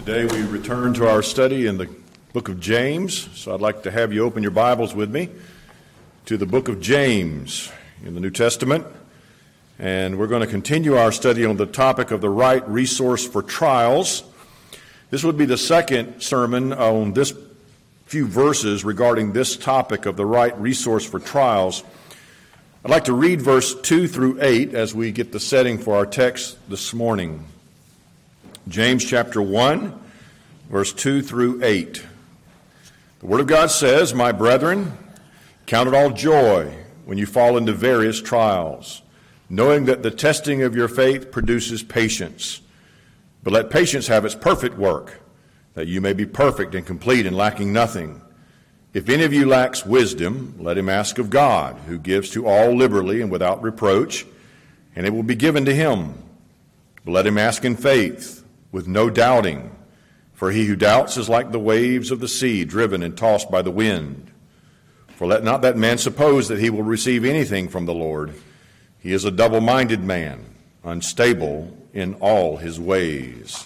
Today we return to our study in the book of James, so I'd like to have you open your Bibles with me to the book of James in the New Testament, and we're going to continue our study on the topic of the right resource for trials. This would be the second sermon on this few verses regarding this topic of the right resource for trials. I'd like to read verse 2 through 8 as we get the setting for our text this morning. James chapter 1, verse 2 through 8. The Word of God says, "My brethren, count it all joy when you fall into various trials, knowing that the testing of your faith produces patience. But let patience have its perfect work, that you may be perfect and complete and lacking nothing. If any of you lacks wisdom, let him ask of God, who gives to all liberally and without reproach, and it will be given to him. But let him ask in faith, with no doubting. For he who doubts is like the waves of the sea, driven and tossed by the wind. For let not that man suppose that he will receive anything from the Lord. He is a double-minded man, unstable in all his ways."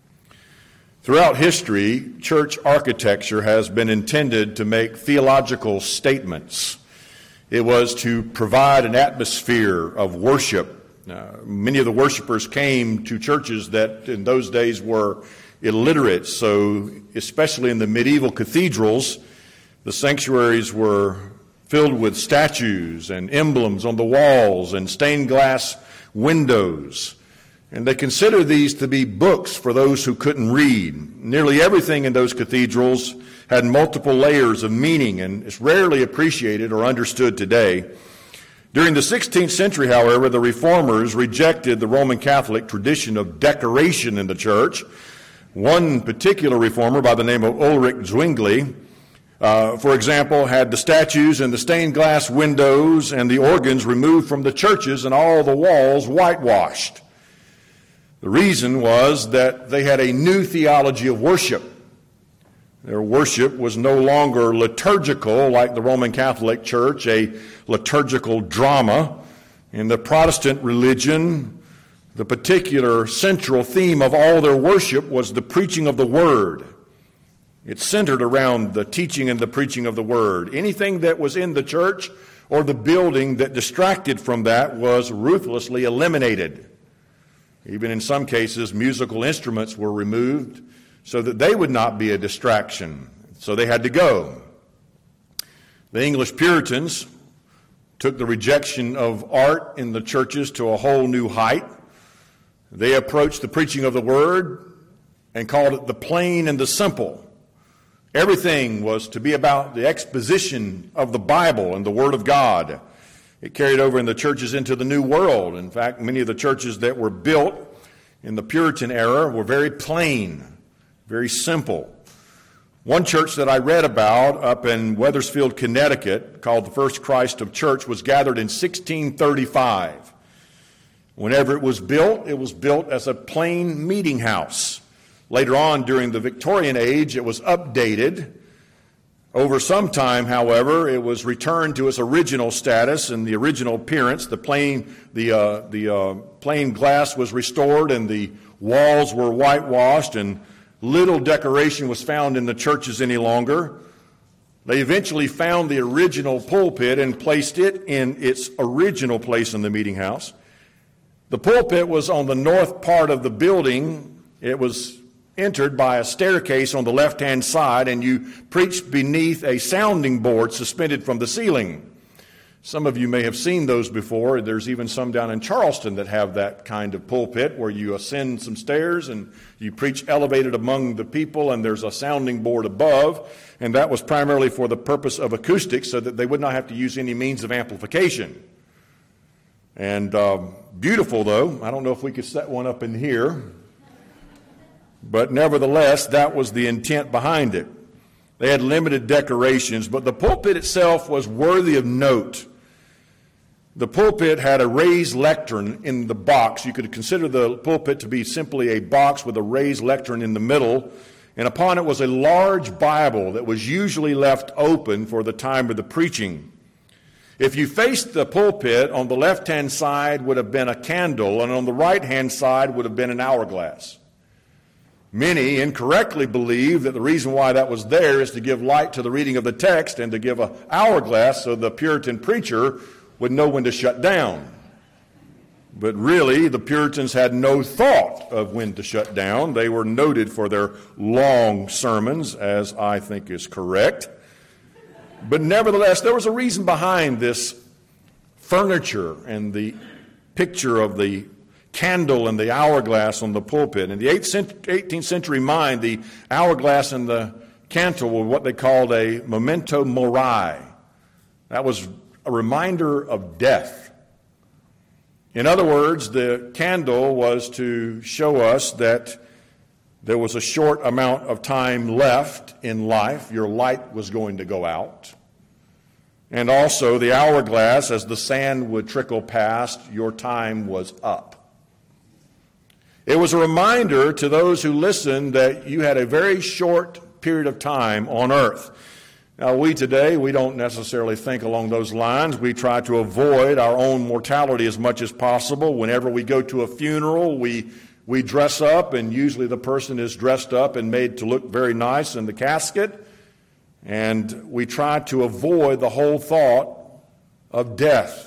Throughout history, church architecture has been intended to make theological statements. It was to provide an atmosphere of worship. Many of the worshipers came to churches that in those days were illiterate, so especially in the medieval cathedrals, the sanctuaries were filled with statues and emblems on the walls and stained glass windows. And they considered these to be books for those who couldn't read. Nearly everything in those cathedrals had multiple layers of meaning, and it's rarely appreciated or understood today. During the 16th century, however, the Reformers rejected the Roman Catholic tradition of decoration in the church. One particular reformer by the name of Ulrich Zwingli, for example, had the statues and the stained glass windows and the organs removed from the churches and all the walls whitewashed. The reason was that they had a new theology of worship. Their worship was no longer liturgical like the Roman Catholic Church, a liturgical drama. In the Protestant religion, the particular central theme of all their worship was the preaching of the Word. It centered around the teaching and the preaching of the Word. Anything that was in the church or the building that distracted from that was ruthlessly eliminated. Even in some cases, musical instruments were removed so that they would not be a distraction. So they had to go. The English Puritans took the rejection of art in the churches to a whole new height. They approached the preaching of the Word and called it the plain and the simple. Everything was to be about the exposition of the Bible and the Word of God. It carried over in the churches into the New World. In fact, many of the churches that were built in the Puritan era were very plain, very simple. One church that I read about up in Wethersfield, Connecticut, called the First Christ of Church, was gathered in 1635. Whenever it was built as a plain meeting house. Later on, during the Victorian age, it was updated. Over some time, however, it was returned to its original status and the original appearance. The plain glass was restored and the walls were whitewashed, and little decoration was found in the churches any longer. They eventually found the original pulpit and placed it in its original place in the meeting house. The pulpit was on the north part of the building. It was entered by a staircase on the left-hand side, and you preached beneath a sounding board suspended from the ceiling. Some of you may have seen those before. There's even some down in Charleston that have that kind of pulpit where you ascend some stairs and you preach elevated among the people, and there's a sounding board above, and that was primarily for the purpose of acoustics so that they would not have to use any means of amplification. And beautiful, though. I don't know if we could set one up in here. But nevertheless, that was the intent behind it. They had limited decorations, but the pulpit itself was worthy of note. The pulpit had a raised lectern in the box. You could consider the pulpit to be simply a box with a raised lectern in the middle, and upon it was a large Bible that was usually left open for the time of the preaching. If you faced the pulpit, on the left-hand side would have been a candle, and on the right-hand side would have been an hourglass. Many incorrectly believe that the reason why that was there is to give light to the reading of the text and to give an hourglass so the Puritan preacher would know when to shut down. But really, the Puritans had no thought of when to shut down. They were noted for their long sermons, as I think is correct. But nevertheless, there was a reason behind this furniture and the picture of the candle and the hourglass on the pulpit. In the 18th century mind, the hourglass and the candle were what they called a memento mori. That was a reminder of death. In other words, the candle was to show us that there was a short amount of time left in life. Your light was going to go out. And also the hourglass, as the sand would trickle past, your time was up. It was a reminder to those who listened that you had a very short period of time on earth. Now, we today, we don't necessarily think along those lines. We try to avoid our own mortality as much as possible. Whenever we go to a funeral, we dress up, and usually the person is dressed up and made to look very nice in the casket. And we try to avoid the whole thought of death.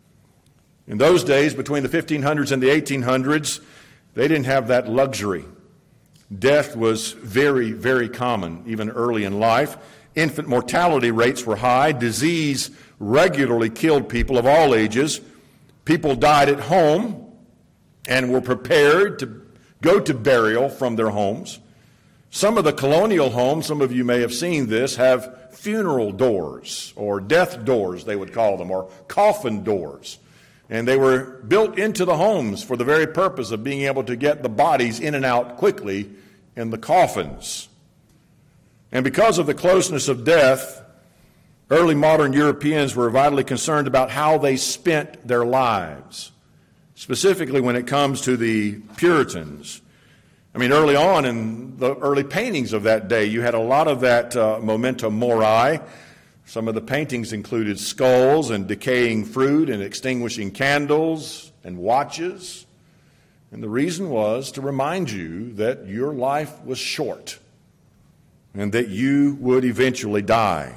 In those days, between the 1500s and the 1800s, they didn't have that luxury. Death was very, very common, even early in life. Infant mortality rates were high. Disease regularly killed people of all ages. People died at home and were prepared to go to burial from their homes. Some of the colonial homes, some of you may have seen this, have funeral doors, or death doors, they would call them, or coffin doors. And they were built into the homes for the very purpose of being able to get the bodies in and out quickly in the coffins. And because of the closeness of death, early modern Europeans were vitally concerned about how they spent their lives, specifically when it comes to the Puritans. I mean, early on in the early paintings of that day, you had a lot of that memento mori. Some of the paintings included skulls and decaying fruit and extinguishing candles and watches. And the reason was to remind you that your life was short and that you would eventually die.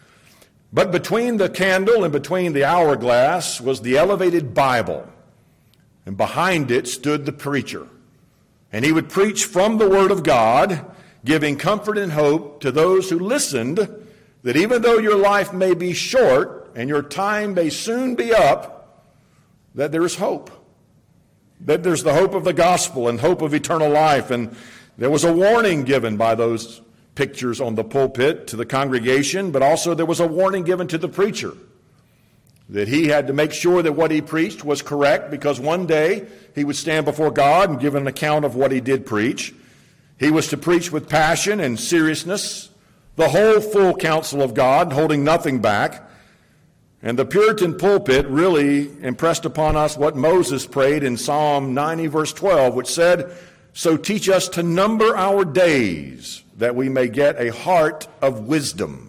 But between the candle and between the hourglass was the elevated Bible. And behind it stood the preacher. And he would preach from the Word of God, giving comfort and hope to those who listened, that even though your life may be short and your time may soon be up, that there is hope. That there's the hope of the gospel and hope of eternal life. And there was a warning given by those pictures on the pulpit to the congregation, but also there was a warning given to the preacher that he had to make sure that what he preached was correct, because one day he would stand before God and give an account of what he did preach. He was to preach with passion and seriousness, the whole full counsel of God, holding nothing back. And the Puritan pulpit really impressed upon us what Moses prayed in Psalm 90, verse 12, which said, "So teach us to number our days, that we may get a heart of wisdom."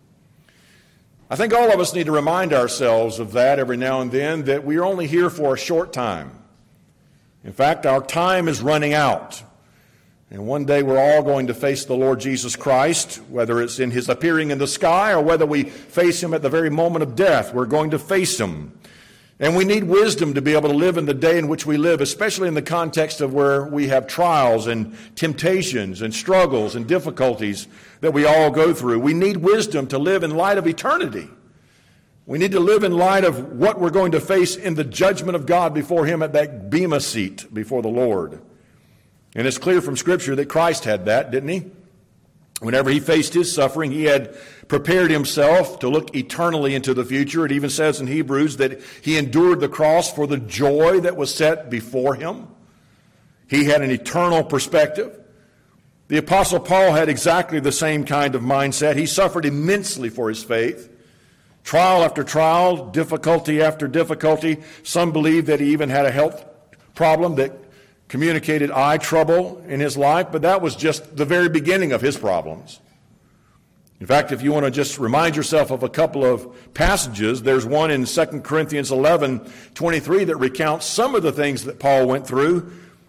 I think all of us need to remind ourselves of that every now and then, that we are only here for a short time. In fact, our time is running out. And one day we're all going to face the Lord Jesus Christ, whether it's in his appearing in the sky or whether we face him at the very moment of death. We're going to face him. And we need wisdom to be able to live in the day in which we live, especially in the context of where we have trials and temptations and struggles and difficulties that we all go through. We need wisdom to live in light of eternity. We need to live in light of what we're going to face in the judgment of God before him at that bema seat before the Lord. And it's clear from Scripture that Christ had that, didn't he? Whenever he faced his suffering, he had prepared himself to look eternally into the future. It even says in Hebrews that he endured the cross for the joy that was set before him. He had an eternal perspective. The Apostle Paul had exactly the same kind of mindset. He suffered immensely for his faith. Trial after trial, difficulty after difficulty. Some believe that he even had a health problem that communicated eye trouble in his life, but that was just the very beginning of his problems. In fact, if you want to just remind yourself of a couple of passages, there's one in 2 Corinthians 11:23 that recounts some of the things that Paul went through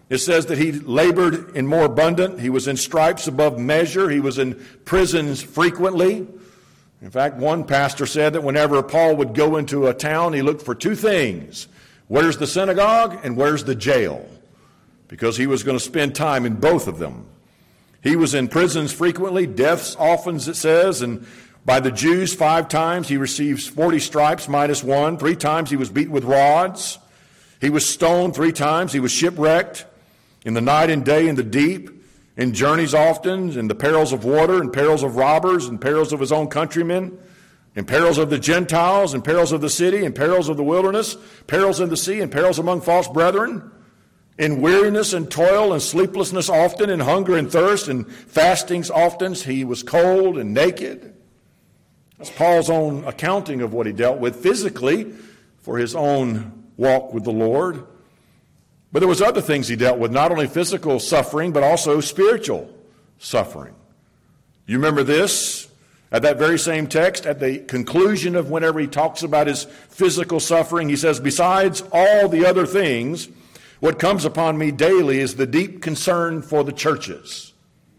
It says that he labored in more abundant. He was in stripes above measure. He was in prisons frequently. In fact, one pastor said that whenever Paul would go into a town, he looked for two things. Where's the synagogue and where's the jail? Because he was going to spend time in both of them. He was in prisons frequently, deaths often, it says, and by the Jews 5 times he receives 40 stripes minus 1. 3 times he was beaten with rods. He was stoned 3 times. He was shipwrecked in the night and day in the deep, in journeys often, in the perils of water, and perils of robbers, and perils of his own countrymen, in perils of the Gentiles, and perils of the city, and perils of the wilderness, perils in the sea, and perils among false brethren, in weariness and toil and sleeplessness often, in hunger and thirst, and fastings often. He was cold and naked. That's Paul's own accounting of what he dealt with physically for his own walk with the Lord. But there was other things he dealt with, not only physical suffering, but also spiritual suffering. You remember this? At that very same text, at the conclusion of whenever he talks about his physical suffering, he says, besides all the other things, what comes upon me daily is the deep concern for the churches.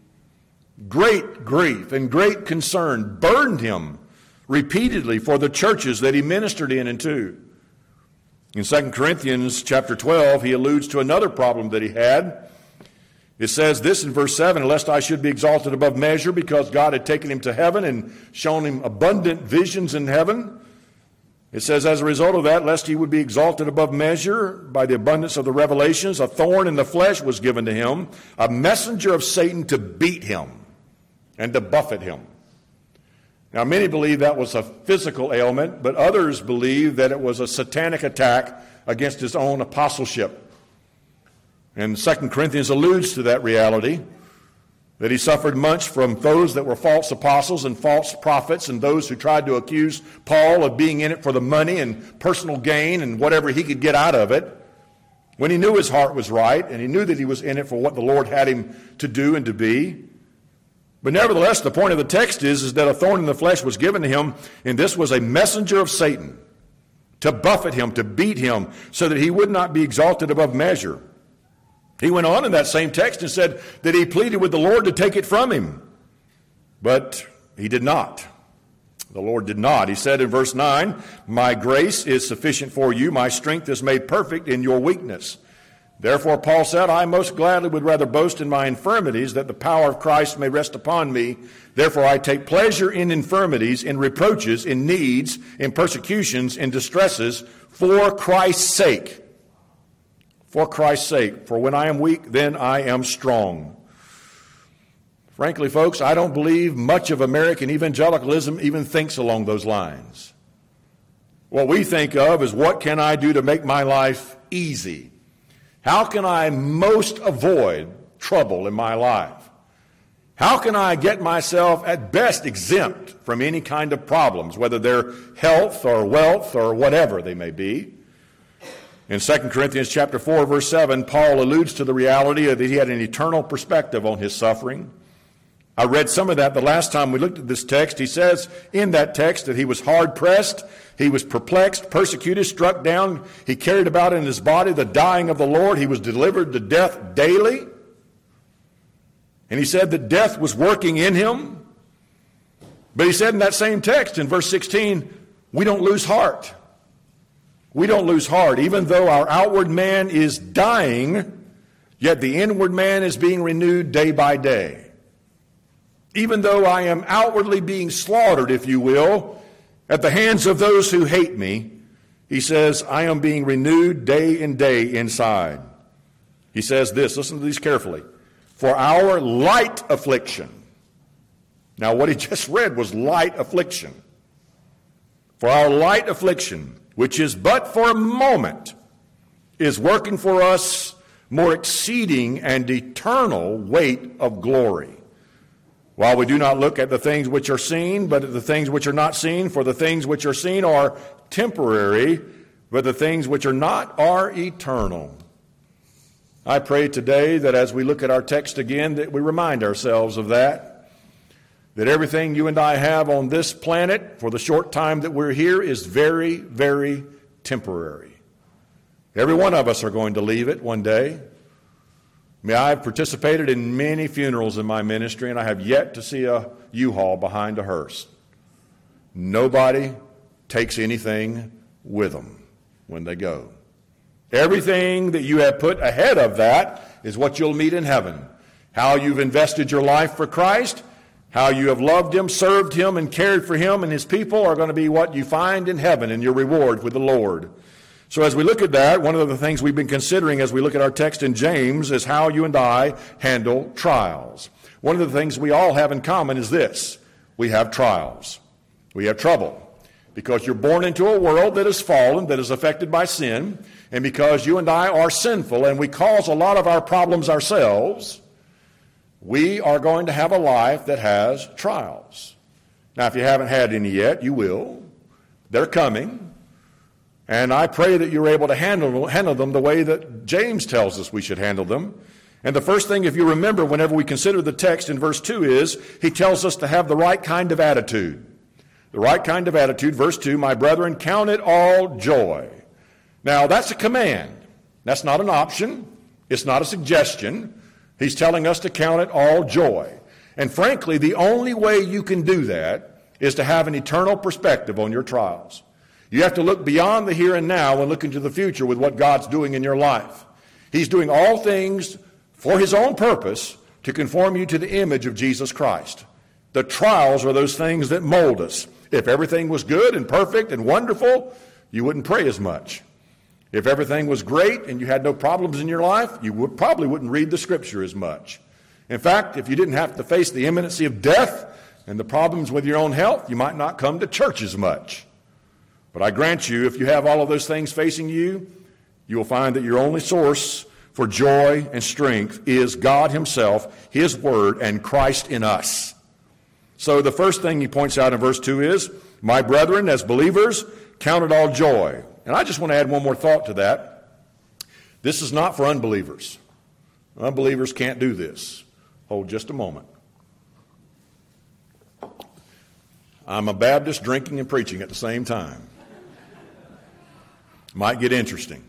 Great grief and great concern burdened him repeatedly for the churches that he ministered in and to. In 2 Corinthians chapter 12, he alludes to another problem that he had. It says this in verse 7, lest I should be exalted above measure because God had taken him to heaven and shown him abundant visions in heaven. It says, as a result of that, lest he would be exalted above measure by the abundance of the revelations, a thorn in the flesh was given to him, a messenger of Satan to beat him and to buffet him. Now, many believe that was a physical ailment, but others believe that it was a satanic attack against his own apostleship. And 2 Corinthians alludes to that reality, that he suffered much from those that were false apostles and false prophets and those who tried to accuse Paul of being in it for the money and personal gain and whatever he could get out of it, when he knew his heart was right and he knew that he was in it for what the Lord had him to do and to be. But nevertheless, the point of the text is that a thorn in the flesh was given to him, and this was a messenger of Satan to buffet him, to beat him, so that he would not be exalted above measure. He went on in that same text and said that he pleaded with the Lord to take it from him. But he did not. The Lord did not. He said in verse 9, my grace is sufficient for you. My strength is made perfect in your weakness. Therefore, Paul said, I most gladly would rather boast in my infirmities, that the power of Christ may rest upon me. Therefore, I take pleasure in infirmities, in reproaches, in needs, in persecutions, in distresses, for Christ's sake. For Christ's sake. For when I am weak, then I am strong. Frankly, folks, I don't believe much of American evangelicalism even thinks along those lines. What we think of is, what can I do to make my life easy? How can I most avoid trouble in my life? How can I get myself at best exempt from any kind of problems, whether they're health or wealth or whatever they may be? In 2 Corinthians chapter 4, verse 7, Paul alludes to the reality that he had an eternal perspective on his suffering. I read some of that the last time we looked at this text. He says in that text that he was hard-pressed, he was perplexed, persecuted, struck down. He carried about in his body the dying of the Lord. He was delivered to death daily. And he said that death was working in him. But he said in that same text in verse 16, we don't lose heart. We don't lose heart. Even though our outward man is dying, yet the inward man is being renewed day by day. Even though I am outwardly being slaughtered, if you will, at the hands of those who hate me, he says, I am being renewed day and day inside. He says this, listen to these carefully, for our light affliction. Now what he just read was light affliction. For our light affliction, which is but for a moment, is working for us more exceeding and eternal weight of glory. While we do not look at the things which are seen, but at the things which are not seen, for the things which are seen are temporary, but the things which are not are eternal. I pray today that as we look at our text again, that we remind ourselves of that everything you and I have on this planet for the short time that we're here is very, very temporary. Every one of us are going to leave it one day. I have participated in many funerals in my ministry, and I have yet to see a U-Haul behind a hearse. Nobody takes anything with them when they go. Everything that you have put ahead of that is what you'll meet in heaven. How you've invested your life for Christ, how you have loved Him, served Him, and cared for Him and His people are going to be what you find in heaven in your reward with the Lord. So as we look at that, one of the things we've been considering as we look at our text in James is how you and I handle trials. One of the things we all have in common is this: we have trials. We have trouble. Because you're born into a world that is fallen, that is affected by sin, and because you and I are sinful and we cause a lot of our problems ourselves, we are going to have a life that has trials. Now, if you haven't had any yet, you will. They're coming. And I pray that you're able to handle them the way that James tells us we should handle them. And the first thing, if you remember, whenever we consider the text in verse 2 is, he tells us to have the right kind of attitude. The right kind of attitude, verse 2, my brethren, count it all joy. Now, that's a command. That's not an option. It's not a suggestion. He's telling us to count it all joy. And frankly, the only way you can do that is to have an eternal perspective on your trials. You have to look beyond the here and now and look into the future with what God's doing in your life. He's doing all things for His own purpose to conform you to the image of Jesus Christ. The trials are those things that mold us. If everything was good and perfect and wonderful, you wouldn't pray as much. If everything was great and you had no problems in your life, you probably wouldn't read the Scripture as much. In fact, if you didn't have to face the imminency of death and the problems with your own health, you might not come to church as much. But I grant you, if you have all of those things facing you, you will find that your only source for joy and strength is God Himself, His Word, and Christ in us. So the first thing he points out in verse 2 is, my brethren, as believers, count it all joy. And I just want to add one more thought to that. This is not for unbelievers. Unbelievers can't do this. Hold just a moment. I'm a Baptist drinking and preaching at the same time. Might get interesting.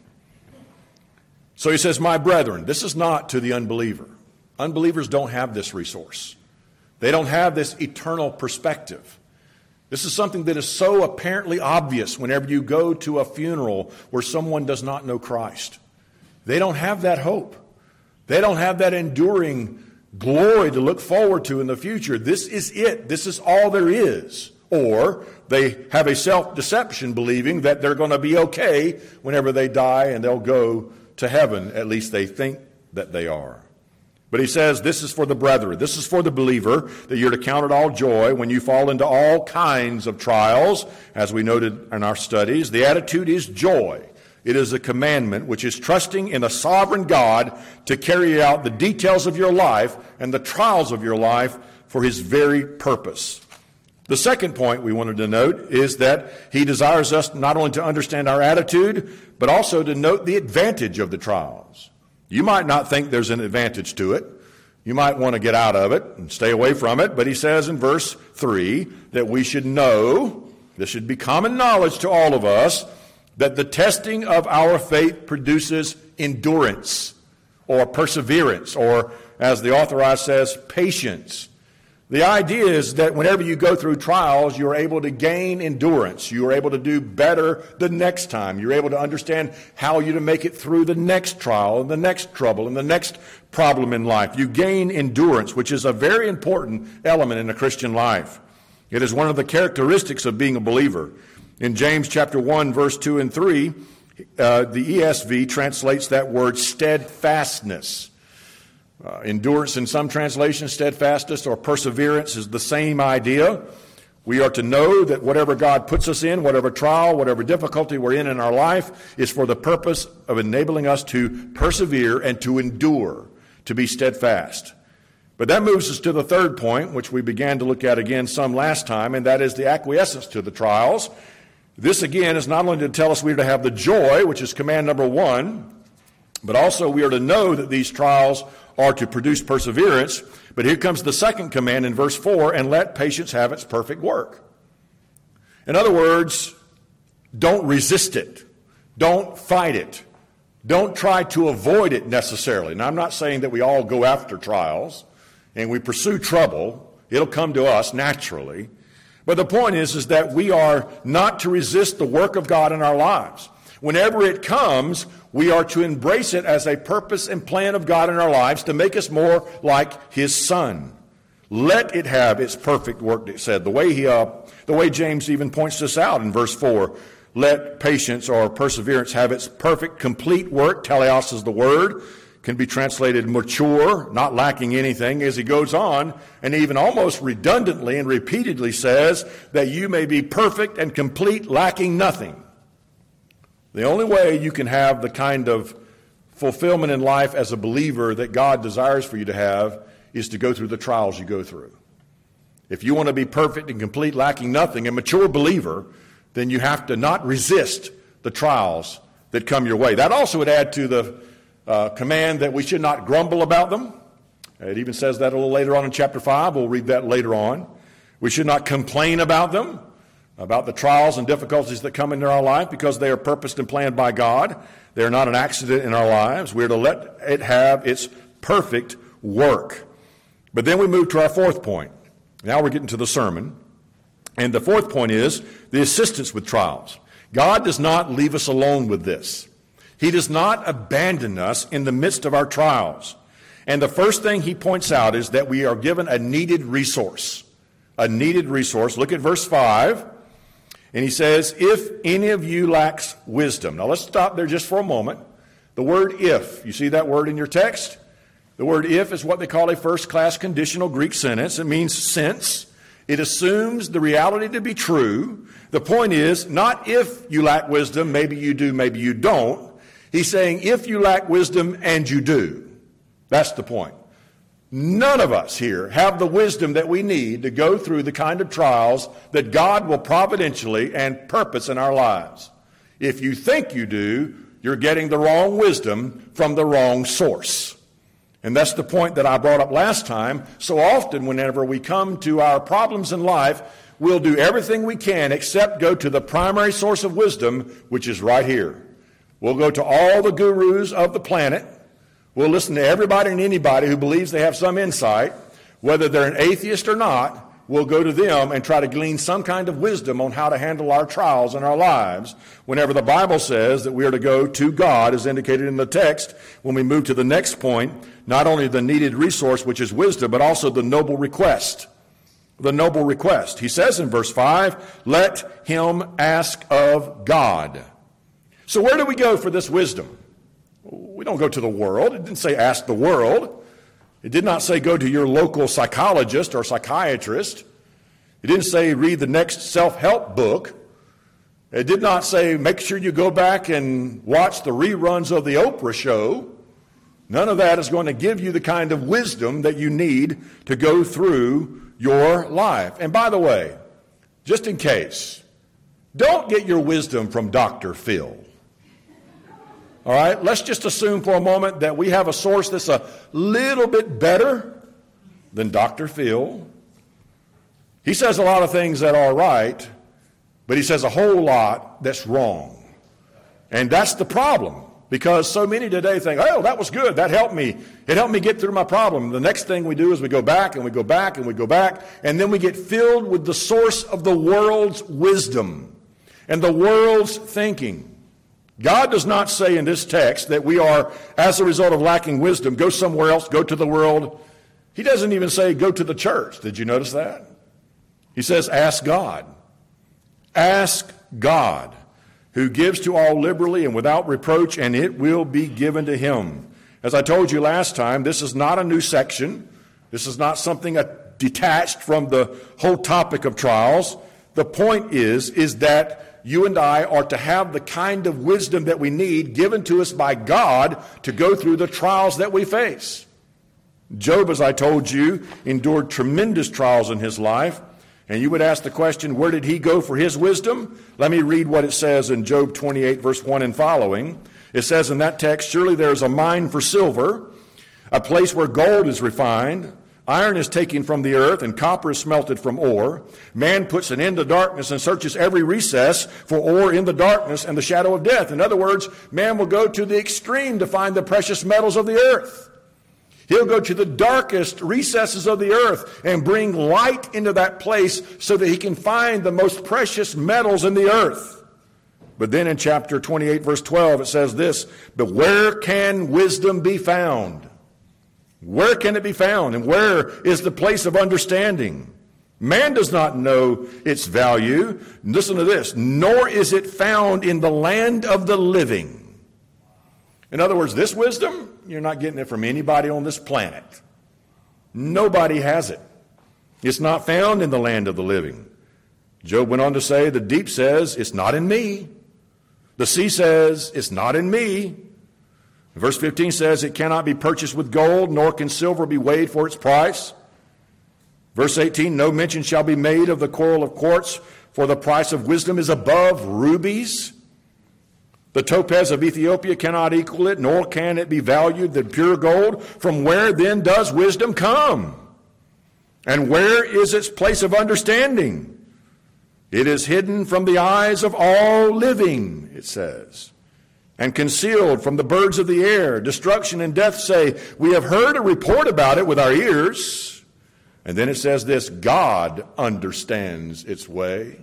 So he says, my brethren, this is not to the unbeliever. Unbelievers don't have this resource. They don't have this eternal perspective. This is something that is so apparently obvious whenever you go to a funeral where someone does not know Christ. They don't have that hope. They don't have that enduring glory to look forward to in the future. This is it. This is all there is. Or they have a self-deception believing that they're going to be okay whenever they die and they'll go to heaven. At least they think that they are. But he says this is for the brethren. This is for the believer, that you're to count it all joy when you fall into all kinds of trials, as we noted in our studies. The attitude is joy. It is a commandment which is trusting in a sovereign God to carry out the details of your life and the trials of your life for His very purpose. The second point we wanted to note is that he desires us not only to understand our attitude, but also to note the advantage of the trials. You might not think there's an advantage to it. You might want to get out of it and stay away from it. But he says in verse 3 that we should know, this should be common knowledge to all of us, that the testing of our faith produces endurance or perseverance, or as the authorized says, patience. The idea is that whenever you go through trials, you're able to gain endurance. You're able to do better the next time. You're able to understand how you're to make it through the next trial and the next trouble and the next problem in life. You gain endurance, which is a very important element in a Christian life. It is one of the characteristics of being a believer. In James chapter 1, verse 2 and 3, the ESV translates that word steadfastness. Endurance in some translations, steadfastness or perseverance is the same idea. We are to know that whatever God puts us in, whatever trial, whatever difficulty we're in our life, is for the purpose of enabling us to persevere and to endure, to be steadfast. But that moves us to the third point, which we began to look at again some last time, and that is the acquiescence to the trials. This again is not only to tell us we are to have the joy, which is command number 1, but also we are to know that these trials are to produce perseverance. But here comes the second command in verse 4, and let patience have its perfect work. In other words, don't resist it. Don't fight it. Don't try to avoid it necessarily. Now, I'm not saying that we all go after trials and we pursue trouble. It'll come to us naturally. But the point is that we are not to resist the work of God in our lives. Whenever it comes, we are to embrace it as a purpose and plan of God in our lives to make us more like His Son. Let it have its perfect work, it said. The way James even points this out in verse 4. Let patience or perseverance have its perfect, complete work. Teleos is the word. Can be translated mature, not lacking anything, as he goes on, and even almost redundantly and repeatedly says that you may be perfect and complete, lacking nothing. The only way you can have the kind of fulfillment in life as a believer that God desires for you to have is to go through the trials you go through. If you want to be perfect and complete, lacking nothing, a mature believer, then you have to not resist the trials that come your way. That also would add to the command that we should not grumble about them. It even says that a little later on in chapter 5. We'll read that later on. We should not complain about them, about the trials and difficulties that come into our life, because they are purposed and planned by God. They are not an accident in our lives. We are to let it have its perfect work. But then we move to our fourth point. Now we're getting to the sermon. And the fourth point is the assistance with trials. God does not leave us alone with this. He does not abandon us in the midst of our trials. And the first thing he points out is that we are given a needed resource. A needed resource. Look at verse 5. And he says, if any of you lacks wisdom. Now let's stop there just for a moment. The word if. You see that word in your text? The word if is what they call a first-class conditional Greek sentence. It means since. It assumes the reality to be true. The point is, not if you lack wisdom, maybe you do, maybe you don't. He's saying if you lack wisdom and you do. That's the point. None of us here have the wisdom that we need to go through the kind of trials that God will providentially and purpose in our lives. If you think you do, you're getting the wrong wisdom from the wrong source. And that's the point that I brought up last time. So often whenever we come to our problems in life, we'll do everything we can except go to the primary source of wisdom, which is right here. We'll go to all the gurus of the planet. We'll listen to everybody and anybody who believes they have some insight. Whether they're an atheist or not, we'll go to them and try to glean some kind of wisdom on how to handle our trials in our lives. Whenever the Bible says that we are to go to God, as indicated in the text, when we move to the next point, not only the needed resource, which is wisdom, but also the noble request. The noble request. He says in verse 5, let him ask of God. So where do we go for this wisdom? We don't go to the world. It didn't say ask the world. It did not say go to your local psychologist or psychiatrist. It didn't say read the next self-help book. It did not say make sure you go back and watch the reruns of the Oprah show. None of that is going to give you the kind of wisdom that you need to go through your life. And by the way, just in case, don't get your wisdom from Dr. Phil. All right, let's just assume for a moment that we have a source that's a little bit better than Dr. Phil. He says a lot of things that are right, but he says a whole lot that's wrong. And that's the problem, because so many today think, oh, that was good, that helped me. It helped me get through my problem. The next thing we do is we go back and we go back and we go back, and then we get filled with the source of the world's wisdom and the world's thinking. God does not say in this text that we are, as a result of lacking wisdom, go somewhere else, go to the world. He doesn't even say go to the church. Did you notice that? He says ask God. Ask God, who gives to all liberally and without reproach, and it will be given to him. As I told you last time, this is not a new section. This is not something detached from the whole topic of trials. The point is that you and I are to have the kind of wisdom that we need given to us by God to go through the trials that we face. Job, as I told you, endured tremendous trials in his life. And you would ask the question, where did he go for his wisdom? Let me read what it says in Job 28, verse 1 and following. It says in that text, surely there is a mine for silver, a place where gold is refined, Iron is taken from the earth, and copper is smelted from ore. Man puts an end to darkness and searches every recess for ore in the darkness and the shadow of death. In other words, man will go to the extreme to find the precious metals of the earth. He'll go to the darkest recesses of the earth and bring light into that place so that he can find the most precious metals in the earth. But then in chapter 28, verse 12, it says this, "But where can wisdom be found?" Where can it be found? And where is the place of understanding? Man does not know its value. Listen to this. Nor is it found in the land of the living. In other words, this wisdom, you're not getting it from anybody on this planet. Nobody has it. It's not found in the land of the living. Job went on to say, the deep says, it's not in me. The sea says, it's not in me. Verse 15 says, it cannot be purchased with gold, nor can silver be weighed for its price. Verse 18, no mention shall be made of the coral of quartz, for the price of wisdom is above rubies. The topaz of Ethiopia cannot equal it, nor can it be valued than pure gold. From where then does wisdom come? And where is its place of understanding? It is hidden from the eyes of all living, it says, and concealed from the birds of the air. Destruction and death say, we have heard a report about it with our ears. And then it says this, God understands its way,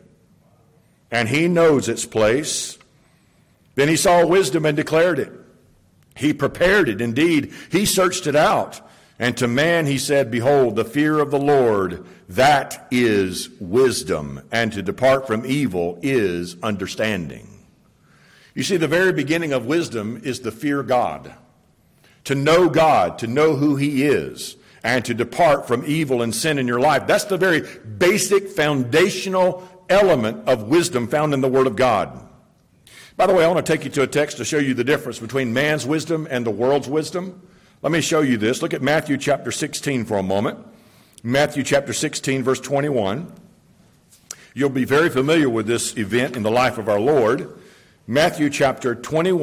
and he knows its place. Then he saw wisdom and declared it. He prepared it. Indeed, he searched it out. And to man he said, behold, the fear of the Lord, that is wisdom. And to depart from evil is understanding. You see, the very beginning of wisdom is to fear God. To know who he is, and to depart from evil and sin in your life. That's the very basic foundational element of wisdom found in the Word of God. By the way, I want to take you to a text to show you the difference between man's wisdom and the world's wisdom. Let me show you this. Look at Matthew chapter 16 for a moment. Matthew chapter 16, verse 21. You'll be very familiar with this event in the life of our Lord. Matthew chapter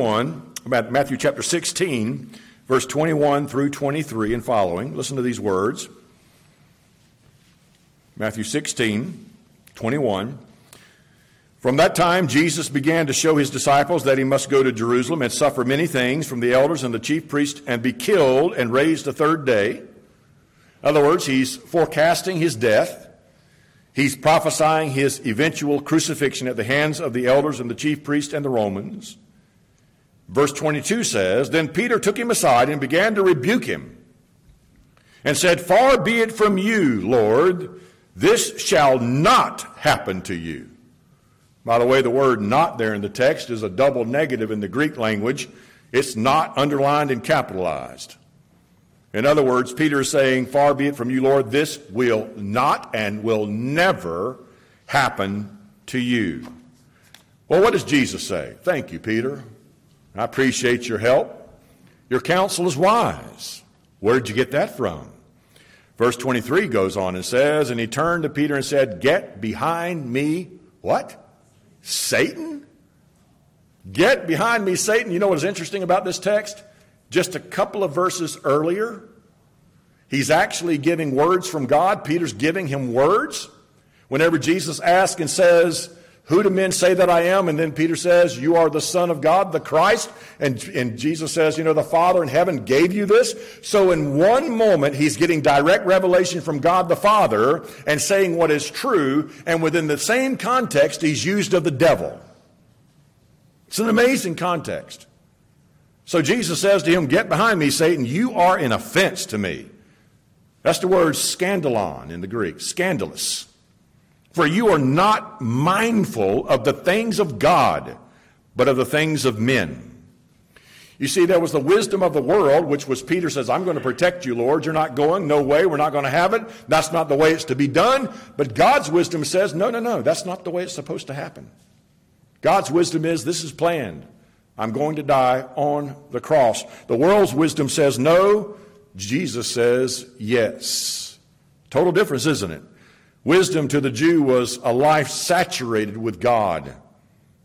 16, verse 21 through 23 and following. Listen to these words. Matthew 16, 21. From that time, Jesus began to show his disciples that he must go to Jerusalem and suffer many things from the elders and the chief priests and be killed and raised the third day. In other words, he's forecasting his death. He's prophesying his eventual crucifixion at the hands of the elders and the chief priests and the Romans. Verse 22 says, then Peter took him aside and began to rebuke him and said, far be it from you, Lord, this shall not happen to you. By the way, the word not there in the text is a double negative in the Greek language. It's not underlined and capitalized. In other words, Peter is saying, far be it from you, Lord, this will not and will never happen to you. Well, what does Jesus say? Thank you, Peter. I appreciate your help. Your counsel is wise. Where did you get that from? Verse 23 goes on and says, and he turned to Peter and said, get behind me, what? Satan? Get behind me, Satan. You know what is interesting about this text? Just a couple of verses earlier, he's actually giving words from God. Peter's giving him words. Whenever Jesus asks and says, who do men say that I am? And then Peter says, you are the Son of God, the Christ. And Jesus says, the Father in heaven gave you this. So in one moment, he's getting direct revelation from God the Father and saying what is true. And within the same context, he's used of the devil. It's an amazing context. So Jesus says to him, get behind me, Satan. You are an offense to me. That's the word scandalon in the Greek, scandalous. For you are not mindful of the things of God, but of the things of men. You see, there was the wisdom of the world, which was Peter says, I'm going to protect you, Lord. You're not going. No way. We're not going to have it. That's not the way it's to be done. But God's wisdom says, no. That's not the way it's supposed to happen. God's wisdom is, this is planned. I'm going to die on the cross. The world's wisdom says no. Jesus says yes. Total difference, isn't it? Wisdom to the Jew was a life saturated with God.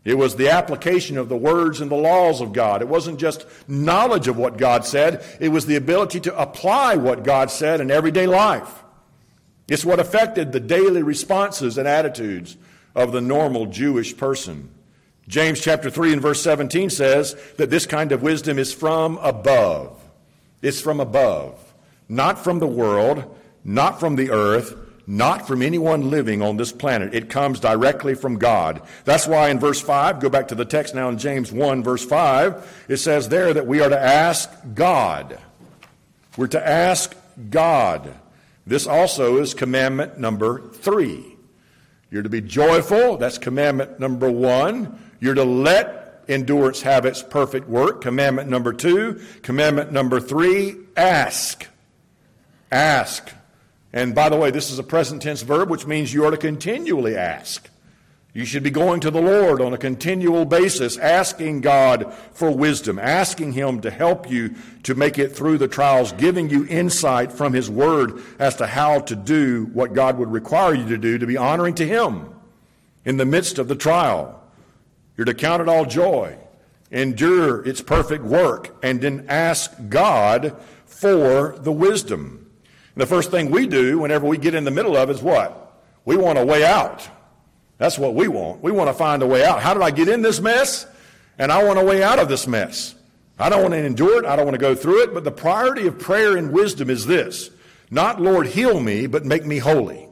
It was the application of the words and the laws of God. It wasn't just knowledge of what God said. It was the ability to apply what God said in everyday life. It's what affected the daily responses and attitudes of the normal Jewish person. James chapter 3 and verse 17 says that this kind of wisdom is from above. It's from above. Not from the world, not from the earth, not from anyone living on this planet. It comes directly from God. That's why in verse 5, go back to the text now in James 1 verse 5, it says there that we are to ask God. We're to ask God. This also is commandment number 3. You're to be joyful. That's commandment number 1. You're to let endurance have its perfect work. Commandment number 2. Commandment number 3, ask. Ask. And by the way, this is a present tense verb, which means you are to continually ask. You should be going to the Lord on a continual basis, asking God for wisdom, asking Him to help you to make it through the trials, giving you insight from His Word as to how to do what God would require you to do to be honoring to Him in the midst of the trial. You're to count it all joy, endure its perfect work, and then ask God for the wisdom. And the first thing we do whenever we get in the middle of it is what? We want a way out. That's what we want. We want to find a way out. How did I get in this mess? And I want a way out of this mess. I don't want to endure it. I don't want to go through it. But the priority of prayer and wisdom is this. Not, Lord, heal me, but make me holy.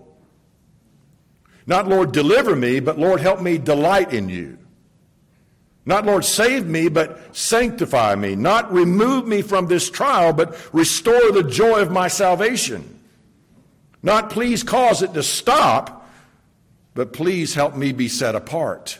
Not, Lord, deliver me, but, Lord, help me delight in you. Not, Lord, save me, but sanctify me. Not remove me from this trial, but restore the joy of my salvation. Not, please cause it to stop, but please help me be set apart.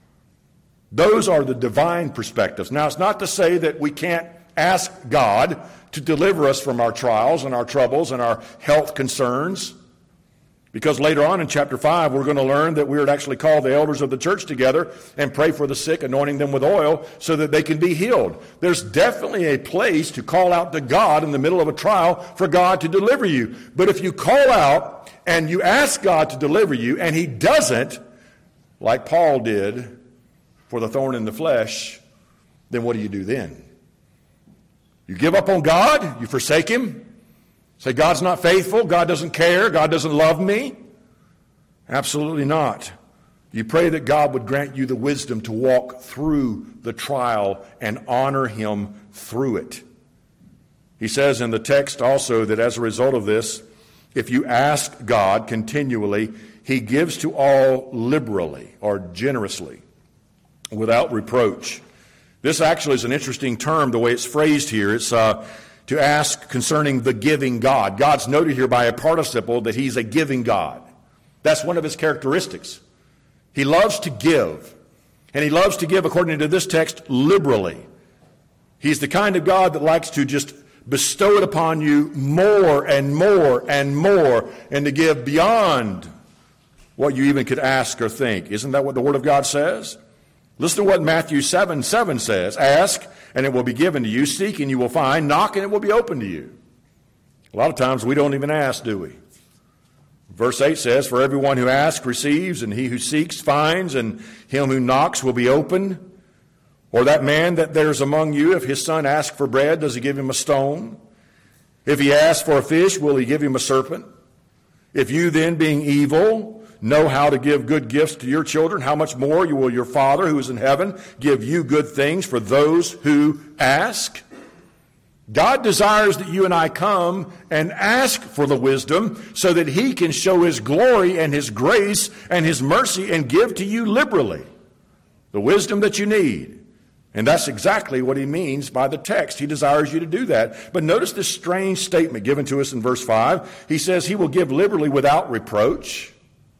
Those are the divine perspectives. Now, it's not to say that we can't ask God to deliver us from our trials and our troubles and our health concerns. Because later on in chapter 5, we're going to learn that we are to actually call the elders of the church together and pray for the sick, anointing them with oil so that they can be healed. There's definitely a place to call out to God in the middle of a trial for God to deliver you. But if you call out and you ask God to deliver you and He doesn't, like Paul did for the thorn in the flesh, then what do you do then? You give up on God? You forsake Him? Say, God's not faithful, God doesn't care, God doesn't love me? Absolutely not. You pray that God would grant you the wisdom to walk through the trial and honor Him through it. He says in the text also that as a result of this, if you ask God continually, He gives to all liberally or generously, without reproach. This actually is an interesting term, the way it's phrased here. It's to ask concerning the giving God. God's noted here by a participle that He's a giving God. That's one of His characteristics. He loves to give. And He loves to give, according to this text, liberally. He's the kind of God that likes to just bestow it upon you more and more and more, and to give beyond what you even could ask or think. Isn't that what the Word of God says? Listen to what Matthew 7:7 says. Ask, and it will be given to you. Seek, and you will find. Knock, and it will be open to you. A lot of times we don't even ask, do we? Verse 8 says, for everyone who asks receives, and he who seeks finds, and him who knocks will be opened. Or that man that there's among you, if his son asks for bread, does he give him a stone? If he asks for a fish, will he give him a serpent? If you then, being evil, know how to give good gifts to your children, how much more will your Father who is in heaven give you good things for those who ask? God desires that you and I come and ask for the wisdom so that He can show His glory and His grace and His mercy and give to you liberally the wisdom that you need. And that's exactly what He means by the text. He desires you to do that. But notice this strange statement given to us in verse 5. He says He will give liberally without reproach.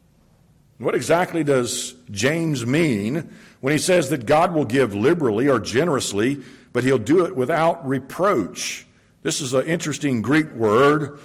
What exactly does James mean when he says that God will give liberally or generously, but He'll do it without reproach? This is an interesting Greek word,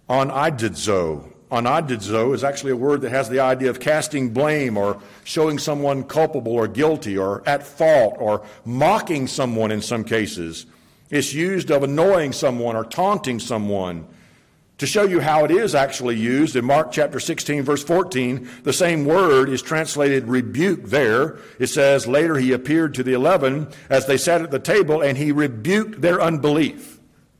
onidizo. Onidizo is actually a word that has the idea of casting blame or showing someone culpable or guilty or at fault or mocking someone in some cases. It's used of annoying someone or taunting someone. To show you how it is actually used, in Mark chapter 16, verse 14, the same word is translated rebuke there. It says, later he appeared to the 11 as they sat at the table, and he rebuked their unbelief.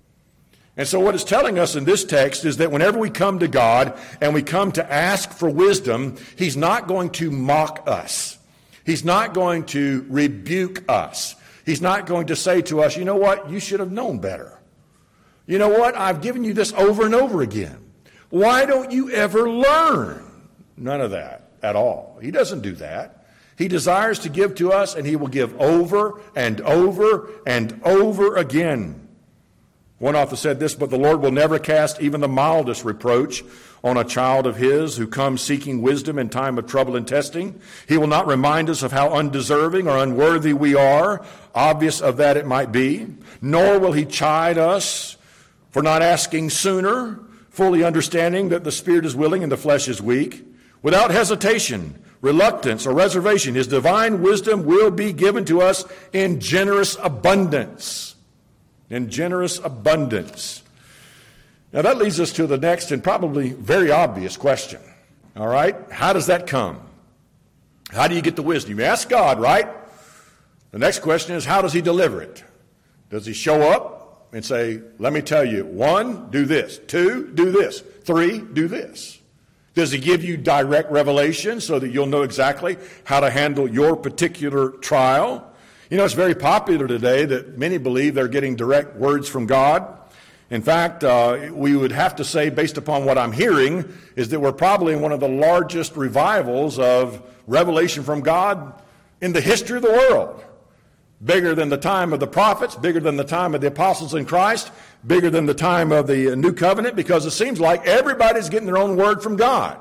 And so what it's telling us in this text is that whenever we come to God and we come to ask for wisdom, he's not going to mock us. He's not going to rebuke us. He's not going to say to us, you know what, you should have known better. You know what? I've given you this over and over again. Why don't you ever learn? None of that at all. He doesn't do that. He desires to give to us, and he will give over and over and over again. One author said this, but the Lord will never cast even the mildest reproach on a child of his who comes seeking wisdom in time of trouble and testing. He will not remind us of how undeserving or unworthy we are, obvious of that it might be, nor will he chide us for not asking sooner, fully understanding that the spirit is willing and the flesh is weak. Without hesitation, reluctance, or reservation, his divine wisdom will be given to us in generous abundance. In generous abundance. Now that leads us to the next and probably very obvious question. All right? How does that come? How do you get the wisdom? You ask God, right? The next question is, how does he deliver it? Does he show up and say, let me tell you, 1, do this. 2, do this. 3, do this. Does he give you direct revelation so that you'll know exactly how to handle your particular trial? You know, it's very popular today that many believe they're getting direct words from God. In fact, we would have to say, based upon what I'm hearing, is that we're probably in one of the largest revivals of revelation from God in the history of the world. Bigger than the time of the prophets, bigger than the time of the apostles in Christ, bigger than the time of the new covenant, because it seems like everybody's getting their own word from God.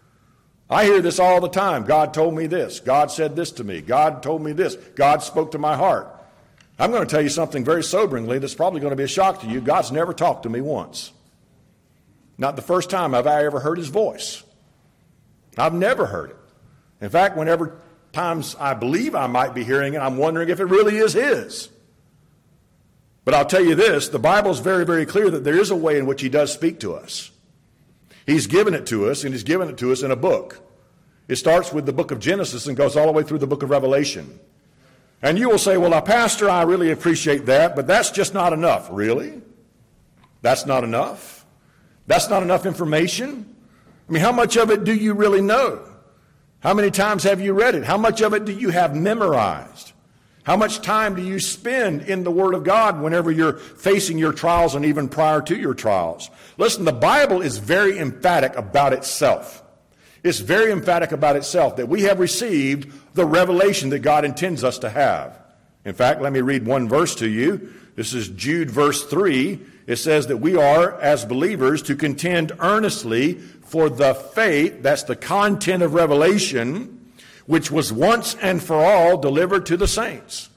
I hear this all the time. God told me this. God said this to me. God told me this. God spoke to my heart. I'm going to tell you something very soberingly that's probably going to be a shock to you. God's never talked to me once. Not the first time have I ever heard his voice. I've never heard it. In fact, whenever times I believe I might be hearing it, I'm wondering if it really is his. But I'll tell you this, the Bible is very, very clear that there is a way in which he does speak to us. He's given it to us, and he's given it to us in a book. It starts with the book of Genesis and goes all the way through the book of Revelation. And you will say, well, now, Pastor, I really appreciate that, but that's just not enough. Really? That's not enough? That's not enough information? I mean, how much of it do you really know? How many times have you read it? How much of it do you have memorized? How much time do you spend in the Word of God whenever you're facing your trials and even prior to your trials? Listen, the Bible is very emphatic about itself. It's very emphatic about itself that we have received the revelation that God intends us to have. In fact, let me read one verse to you. This is Jude verse 3. It says that we are, as believers, to contend earnestly for the faith, that's the content of revelation, which was once and for all delivered to the saints.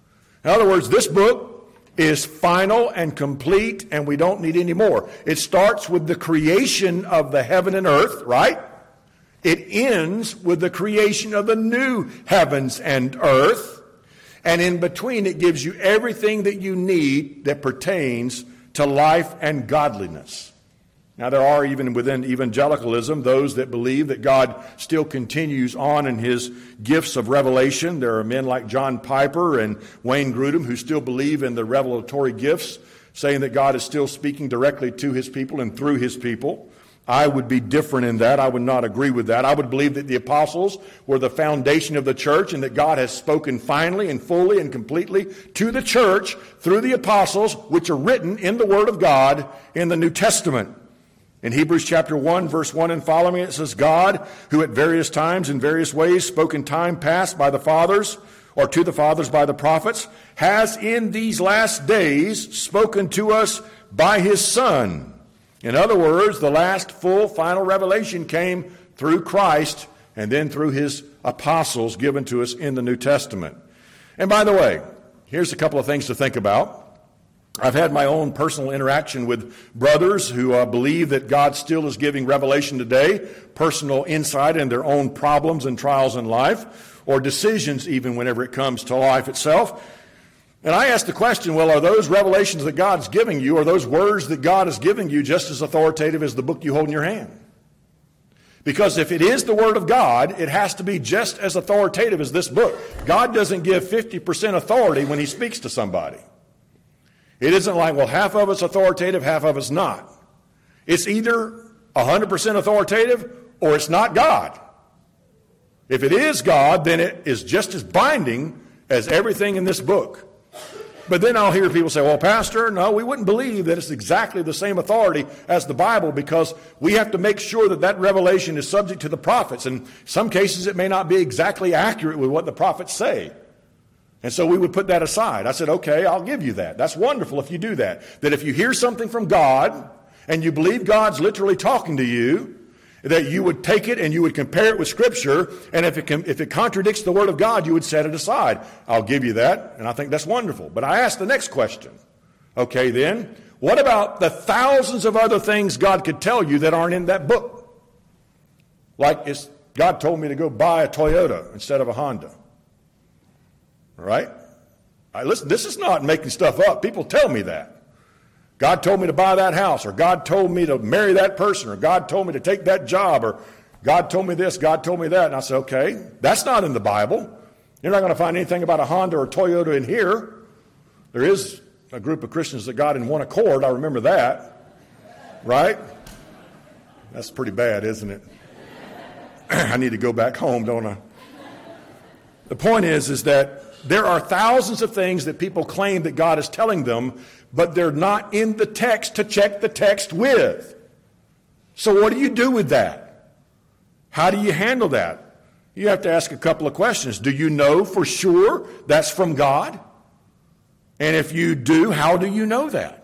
In other words, this book is final and complete, and we don't need any more. It starts with the creation of the heaven and earth, right? It ends with the creation of the new heavens and earth. And in between, it gives you everything that you need that pertains to life and godliness. Now, there are, even within evangelicalism, those that believe that God still continues on in his gifts of revelation. There are men like John Piper and Wayne Grudem who still believe in the revelatory gifts, saying that God is still speaking directly to his people and through his people. I would be different in that. I would not agree with that. I would believe that the apostles were the foundation of the church and that God has spoken finally and fully and completely to the church through the apostles, which are written in the Word of God in the New Testament. In Hebrews chapter 1, verse 1 and following, it says, God, who at various times in various ways spoke in time past by the fathers, or to the fathers by the prophets, has in these last days spoken to us by his Son. In other words, the last full final revelation came through Christ and then through his apostles given to us in the New Testament. And by the way, here's a couple of things to think about. I've had my own personal interaction with brothers who believe that God still is giving revelation today, personal insight in their own problems and trials in life, or decisions even whenever it comes to life itself. And I ask the question, well, are those revelations that God's giving you, are those words that God is giving you just as authoritative as the book you hold in your hand? Because if it is the Word of God, it has to be just as authoritative as this book. God doesn't give 50% authority when He speaks to somebody. It isn't like, well, half of it's authoritative, half of it's not. It's either 100% authoritative or it's not God. If it is God, then it is just as binding as everything in this book. But then I'll hear people say, well, Pastor, no, we wouldn't believe that it's exactly the same authority as the Bible because we have to make sure that that revelation is subject to the prophets. And in some cases, it may not be exactly accurate with what the prophets say. And so we would put that aside. I said, okay, I'll give you that. That's wonderful if you do that. That if you hear something from God and you believe God's literally talking to you, that you would take it and you would compare it with Scripture, and if it contradicts the Word of God, you would set it aside. I'll give you that, and I think that's wonderful. But I ask the next question. Okay, then, what about the thousands of other things God could tell you that aren't in that book? Like, God told me to go buy a Toyota instead of a Honda. All right? Listen, this is not making stuff up. People tell me that. God told me to buy that house, or God told me to marry that person, or God told me to take that job, or God told me this, God told me that. And I said, okay, that's not in the Bible. You're not going to find anything about a Honda or Toyota in here. There is a group of Christians that got in one accord. I remember that. Right? That's pretty bad, isn't it? I need to go back home, don't I? The point is that there are thousands of things that people claim that God is telling them, but they're not in the text to check the text with. So what do you do with that? How do you handle that? You have to ask a couple of questions. Do you know for sure that's from God? And if you do, how do you know that?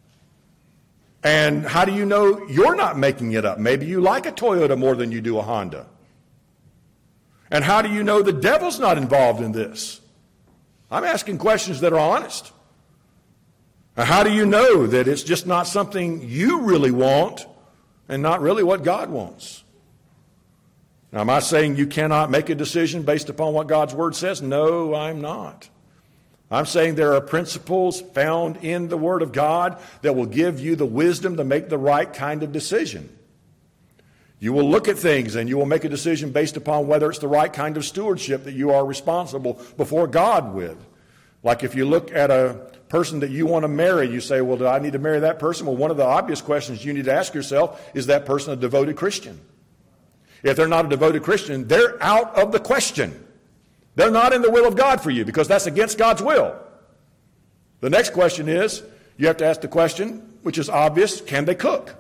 And how do you know you're not making it up? Maybe you like a Toyota more than you do a Honda. And how do you know the devil's not involved in this? I'm asking questions that are honest. How do you know that it's just not something you really want and not really what God wants? Now, am I saying you cannot make a decision based upon what God's Word says? No, I'm not. I'm saying there are principles found in the Word of God that will give you the wisdom to make the right kind of decision. You will look at things and you will make a decision based upon whether it's the right kind of stewardship that you are responsible before God with. Like if you look at a person that you want to marry, you say, well, do I need to marry that person? Well, one of the obvious questions you need to ask yourself, is that person a devoted Christian? If they're not a devoted Christian, they're out of the question. They're not in the will of God for you because that's against God's will. The next question is, you have to ask the question, which is obvious, can they cook?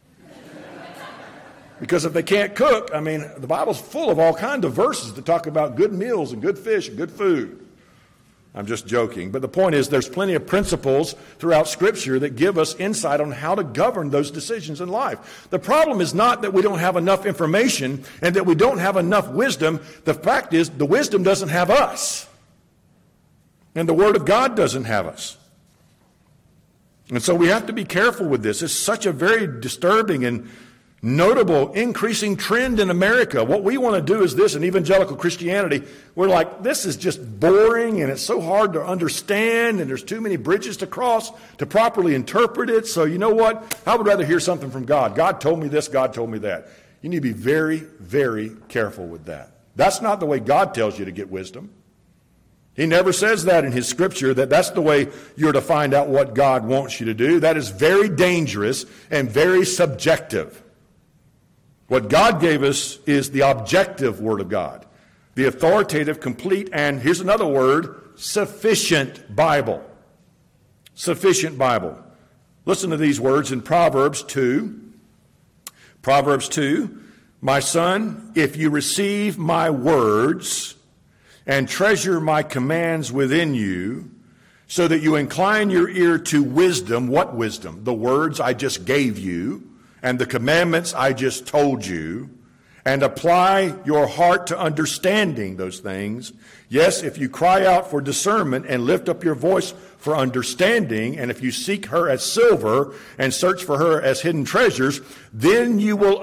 Because if they can't cook, I mean, the Bible's full of all kinds of verses that talk about good meals and good fish and good food. I'm just joking. But the point is there's plenty of principles throughout Scripture that give us insight on how to govern those decisions in life. The problem is not that we don't have enough information and that we don't have enough wisdom. The fact is the wisdom doesn't have us. And the Word of God doesn't have us. And so we have to be careful with this. It's such a very disturbing and notable increasing trend in America. What we want to do is this in evangelical Christianity. We're like, this is just boring and it's so hard to understand and there's too many bridges to cross to properly interpret it. So you know what? I would rather hear something from God. God told me this, God told me that. You need to be very, very careful with that. That's not the way God tells you to get wisdom. He never says that in His Scripture, that that's the way you're to find out what God wants you to do. That is very dangerous and very subjective. What God gave us is the objective Word of God, the authoritative, complete, and here's another word, sufficient Bible. Sufficient Bible. Listen to these words in Proverbs 2. Proverbs 2, my son, if you receive my words and treasure my commands within you, so that you incline your ear to wisdom. What wisdom? The words I just gave you and the commandments I just told you, and apply your heart to understanding those things. Yes, if you cry out for discernment and lift up your voice for understanding, and if you seek her as silver and search for her as hidden treasures, then you will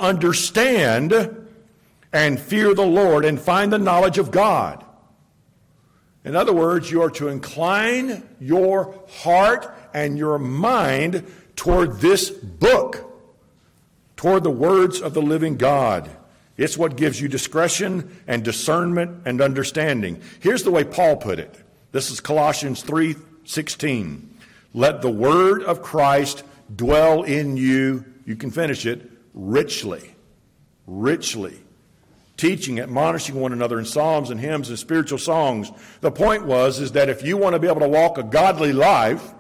understand and fear the Lord and find the knowledge of God. In other words, you are to incline your heart and your mind toward this book, toward the words of the living God. It's what gives you discretion and discernment and understanding. Here's the way Paul put it. This is Colossians 3:16. Let the word of Christ dwell in you, you can finish it, richly. Richly. Teaching, admonishing one another in psalms and hymns and spiritual songs. The point is that if you want to be able to walk a godly life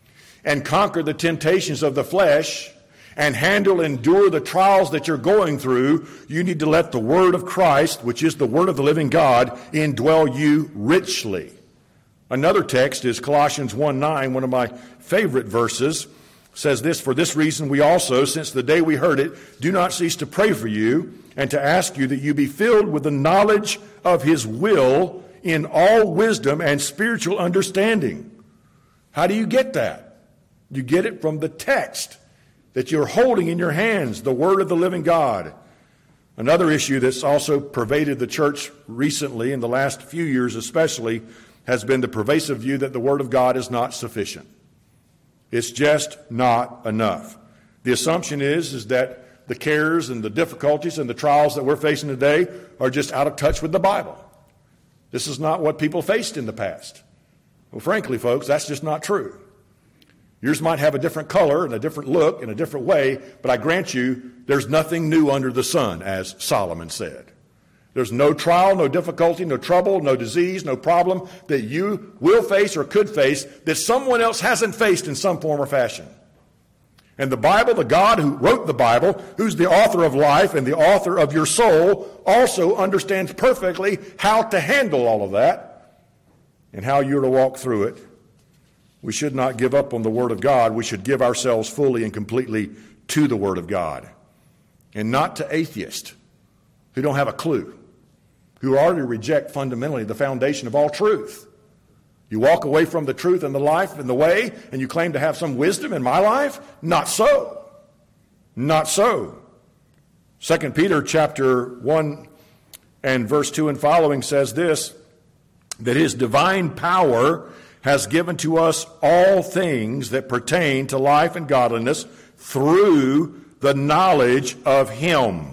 and conquer the temptations of the flesh and endure the trials that you're going through, you need to let the word of Christ, which is the word of the living God, indwell you richly. Another text is Colossians 1:9, one of my favorite verses, says this, for this reason we also, since the day we heard it, do not cease to pray for you and to ask you that you be filled with the knowledge of his will in all wisdom and spiritual understanding. How do you get that? You get it from the text that you're holding in your hands, the word of the living God. Another issue that's also pervaded the church recently, in the last few years especially, has been the pervasive view that the word of God is not sufficient. It's just not enough. The assumption is that the cares and the difficulties and the trials that we're facing today are just out of touch with the Bible. This is not what people faced in the past. Well, frankly, folks, that's just not true. Yours might have a different color and a different look and a different way, but I grant you, there's nothing new under the sun, as Solomon said. There's no trial, no difficulty, no trouble, no disease, no problem that you will face or could face that someone else hasn't faced in some form or fashion. And the Bible, the God who wrote the Bible, who's the author of life and the author of your soul, also understands perfectly how to handle all of that and how you're to walk through it. We should not give up on the Word of God. We should give ourselves fully and completely to the Word of God, and not to atheists who don't have a clue, who already reject fundamentally the foundation of all truth. You walk away from the truth and the life and the way, and you claim to have some wisdom in my life? Not so. Not so. 2 Peter chapter 1 and verse 2 and following says this, that his divine power has given to us all things that pertain to life and godliness through the knowledge of him.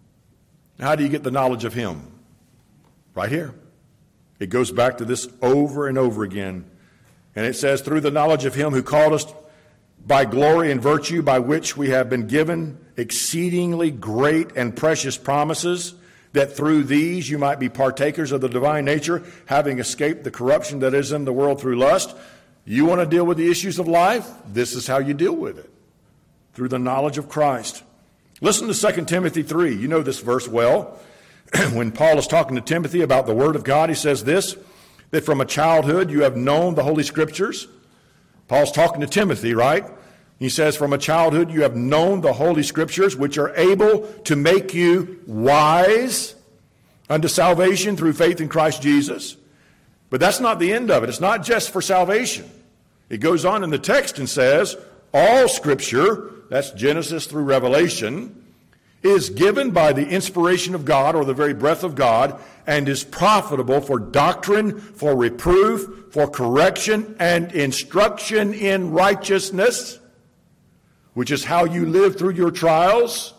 How do you get the knowledge of him? Right here. It goes back to this over and over again. And it says, through the knowledge of him who called us by glory and virtue, by which we have been given exceedingly great and precious promises, that through these you might be partakers of the divine nature, having escaped the corruption that is in the world through lust. You want to deal with the issues of life? This is how you deal with it. Through the knowledge of Christ. Listen to 2 Timothy 3. You know this verse well. When Paul is talking to Timothy about the Word of God, he says this, that from a childhood you have known the Holy Scriptures. Paul's talking to Timothy, right? He says, from a childhood you have known the Holy Scriptures, which are able to make you wise unto salvation through faith in Christ Jesus. But that's not the end of it. It's not just for salvation. It goes on in the text and says, all Scripture, that's Genesis through Revelation, is given by the inspiration of God, or the very breath of God, and is profitable for doctrine, for reproof, for correction, and instruction in righteousness, which is how you live through your trials,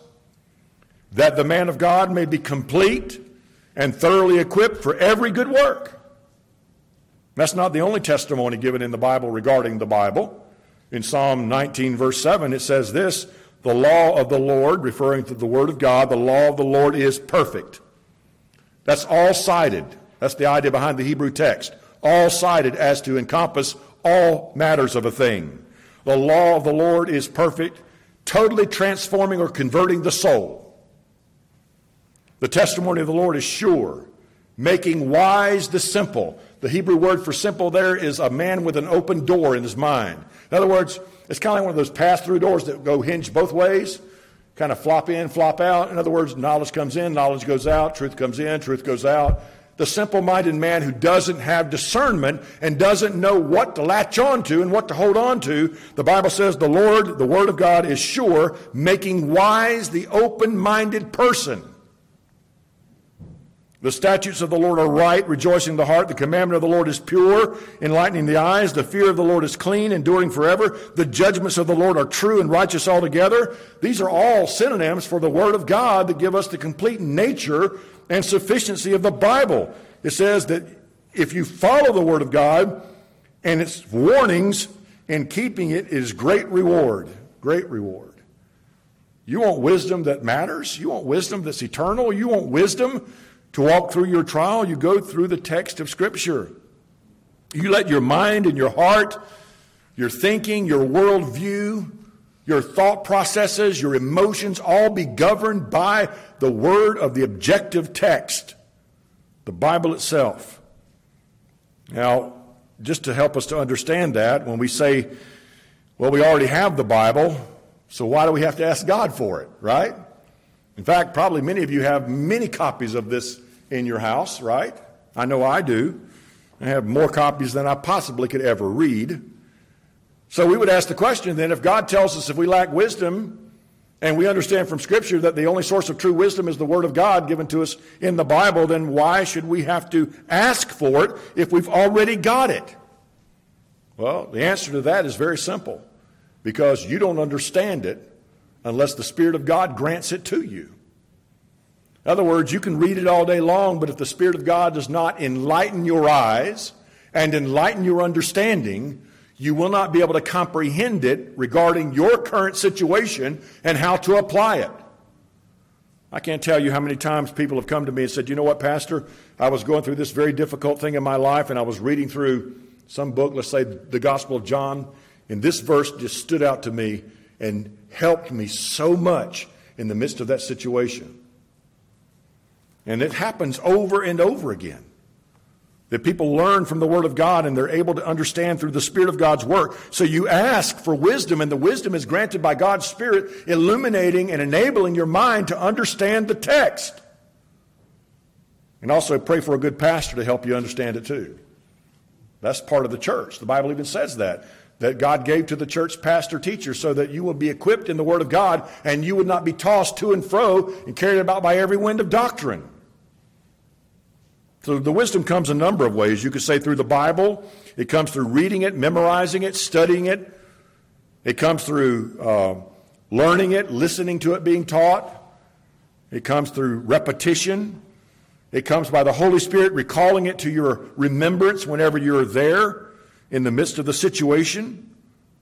that the man of God may be complete and thoroughly equipped for every good work. That's not the only testimony given in the Bible regarding the Bible. In Psalm 19, verse 7, it says this, the law of the Lord, referring to the Word of God, the law of the Lord is perfect. That's all-sided. That's the idea behind the Hebrew text. All-sided as to encompass all matters of a thing. The law of the Lord is perfect, totally transforming or converting the soul. The testimony of the Lord is sure, making wise the simple. The Hebrew word for simple there is a man with an open door in his mind. In other words, it's kind of like one of those pass-through doors that go hinge both ways, kind of flop in, flop out. In other words, knowledge comes in, knowledge goes out, truth comes in, truth goes out. The simple-minded man who doesn't have discernment and doesn't know what to latch on to and what to hold on to, the Bible says the Lord, the Word of God, is sure, making wise the open-minded person. The statutes of the Lord are right, rejoicing the heart. The commandment of the Lord is pure, enlightening the eyes. The fear of the Lord is clean, enduring forever. The judgments of the Lord are true and righteous altogether. These are all synonyms for the Word of God that give us the complete nature and sufficiency of the Bible. It says that if you follow the Word of God and its warnings and keeping it is great reward. Great reward. You want wisdom that matters? You want wisdom that's eternal? You want wisdom to walk through your trial? You go through the text of Scripture. You let your mind and your heart, your thinking, your worldview, your thought processes, your emotions all be governed by the word of the objective text, the Bible itself. Now, just to help us to understand that, when we say, well, we already have the Bible, so why do we have to ask God for it, right? In fact, probably many of you have many copies of this in your house, right? I know I do. I have more copies than I possibly could ever read. So we would ask the question then, if God tells us if we lack wisdom, and we understand from Scripture that the only source of true wisdom is the Word of God given to us in the Bible, then why should we have to ask for it if we've already got it? Well, the answer to that is very simple. Because you don't understand it unless the Spirit of God grants it to you. In other words, you can read it all day long, but if the Spirit of God does not enlighten your eyes and enlighten your understanding, you will not be able to comprehend it regarding your current situation and how to apply it. I can't tell you how many times people have come to me and said, you know what, Pastor, I was going through this very difficult thing in my life, and I was reading through some book, let's say the Gospel of John, and this verse just stood out to me and helped me so much in the midst of that situation. And it happens over and over again. That people learn from the Word of God and they're able to understand through the Spirit of God's work. So you ask for wisdom, and the wisdom is granted by God's Spirit, illuminating and enabling your mind to understand the text. And also pray for a good pastor to help you understand it too. That's part of the church. The Bible even says that God gave to the church pastor teachers so that you will be equipped in the Word of God and you would not be tossed to and fro and carried about by every wind of doctrine. So the wisdom comes a number of ways. You could say through the Bible. It comes through reading it, memorizing it, studying it. It comes through learning it, listening to it being taught. It comes through repetition. It comes by the Holy Spirit recalling it to your remembrance whenever you're there in the midst of the situation.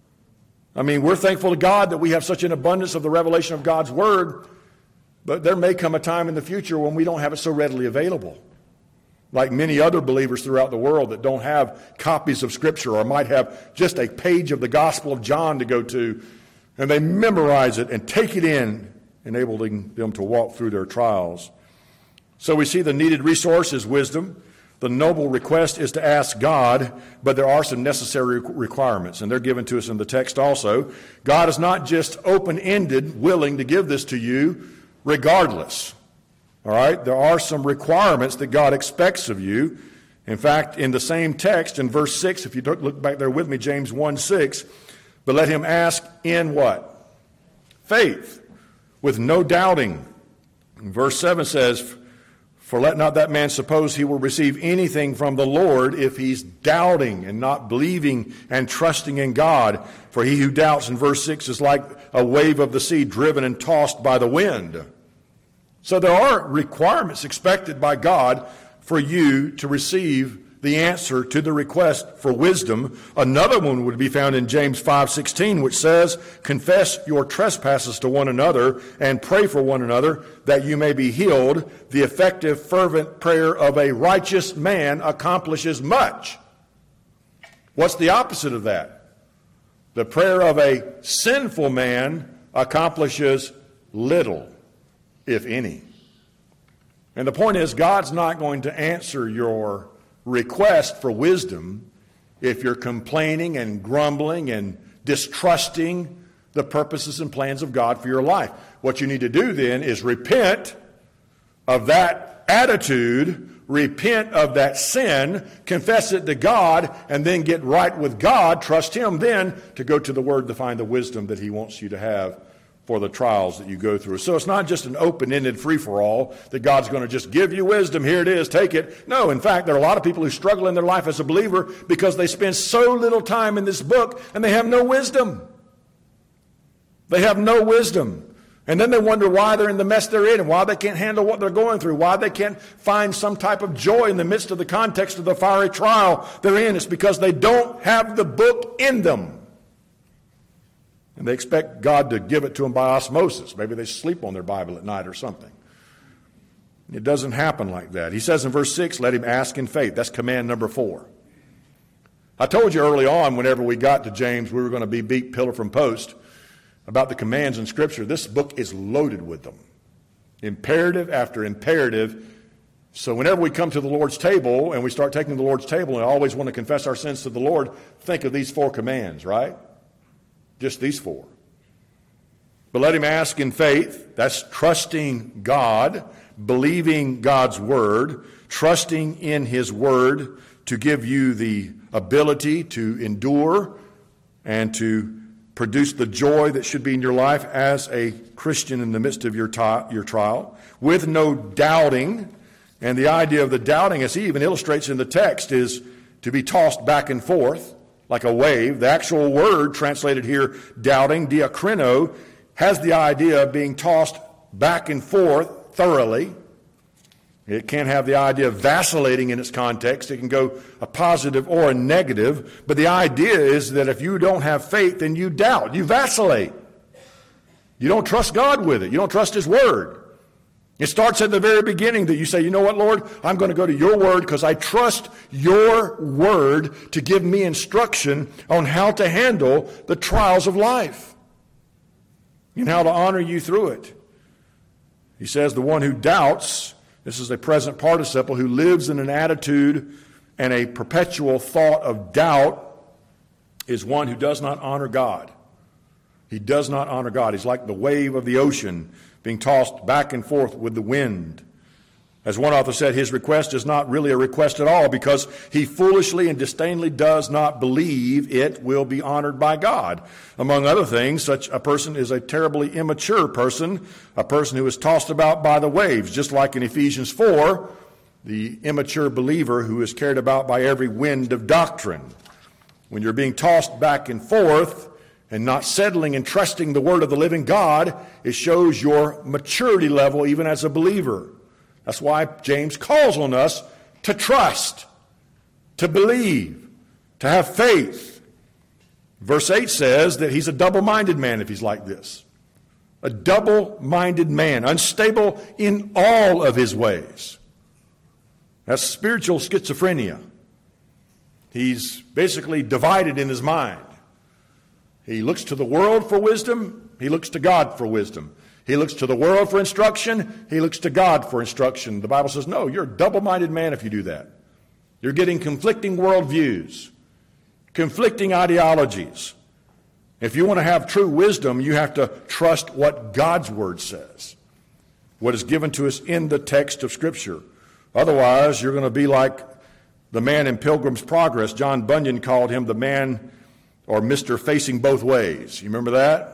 I mean, we're thankful to God that we have such an abundance of the revelation of God's Word, but there may come a time in the future when we don't have it so readily available. Like many other believers throughout the world that don't have copies of Scripture or might have just a page of the Gospel of John to go to, and they memorize it and take it in, enabling them to walk through their trials. So we see the needed resource is wisdom. The noble request is to ask God, but there are some necessary requirements, and they're given to us in the text also. God is not just open-ended, willing to give this to you regardless. All right? There are some requirements that God expects of you. In fact, in the same text, in verse 6, if you look back there with me, James 1:6, but let him ask in what? Faith, with no doubting. And verse 7 says, for let not that man suppose he will receive anything from the Lord if he's doubting and not believing and trusting in God. For he who doubts, in verse 6, is like a wave of the sea driven and tossed by the wind. So there are requirements expected by God for you to receive the answer to the request for wisdom. Another one would be found in James 5:16, which says, confess your trespasses to one another and pray for one another that you may be healed. The effective, fervent prayer of a righteous man accomplishes much. What's the opposite of that? The prayer of a sinful man accomplishes little, if any. And the point is, God's not going to answer your request for wisdom if you're complaining and grumbling and distrusting the purposes and plans of God for your life. What you need to do then is repent of that attitude, repent of that sin, confess it to God, and then get right with God. Trust Him then to go to the Word to find the wisdom that He wants you to have for the trials that you go through. So it's not just an open-ended free-for-all that God's going to just give you wisdom. Here it is, take it. No, in fact, there are a lot of people who struggle in their life as a believer because they spend so little time in this book and they have no wisdom. They have no wisdom. And then they wonder why they're in the mess they're in and why they can't handle what they're going through, why they can't find some type of joy in the midst of the context of the fiery trial they're in. It's because they don't have the book in them. And they expect God to give it to them by osmosis. Maybe they sleep on their Bible at night or something. It doesn't happen like that. He says in verse 6, let him ask in faith. That's command number 4. I told you early on, whenever we got to James, we were going to be beat pillar from post about the commands in Scripture. This book is loaded with them. Imperative after imperative. So whenever we come to the Lord's table and we start taking the Lord's table and always want to confess our sins to the Lord, think of these 4 commands, right? Just these 4. But let him ask in faith. That's trusting God, believing God's word, trusting in his word to give you the ability to endure and to produce the joy that should be in your life as a Christian in the midst of your trial, with no doubting. And the idea of the doubting, as he even illustrates in the text, is to be tossed back and forth like a wave. The actual word translated here, doubting, diakrino, has the idea of being tossed back and forth thoroughly. It can't have the idea of vacillating in its context. It can go a positive or a negative. But the idea is that if you don't have faith, then you doubt. You vacillate. You don't trust God with it. You don't trust his word. It starts at the very beginning that you say, you know what, Lord? I'm going to go to your word because I trust your word to give me instruction on how to handle the trials of life and how to honor you through it. He says the one who doubts, this is a present participle, who lives in an attitude and a perpetual thought of doubt, is one who does not honor God. He does not honor God. He's like the wave of the ocean being tossed back and forth with the wind. As one author said, his request is not really a request at all because he foolishly and disdainfully does not believe it will be honored by God. Among other things, such a person is a terribly immature person, a person who is tossed about by the waves, just like in Ephesians 4, the immature believer who is carried about by every wind of doctrine. When you're being tossed back and forth and not settling and trusting the word of the living God, it shows your maturity level even as a believer. That's why James calls on us to trust, to believe, to have faith. Verse 8 says that he's a double-minded man if he's like this. A double-minded man, unstable in all of his ways. That's spiritual schizophrenia. He's basically divided in his mind. He looks to the world for wisdom. He looks to God for wisdom. He looks to the world for instruction. He looks to God for instruction. The Bible says, no, you're a double-minded man if you do that. You're getting conflicting worldviews, conflicting ideologies. If you want to have true wisdom, you have to trust what God's word says, what is given to us in the text of Scripture. Otherwise, you're going to be like the man in Pilgrim's Progress. John Bunyan called him the man or Mr. Facing Both Ways. You remember that?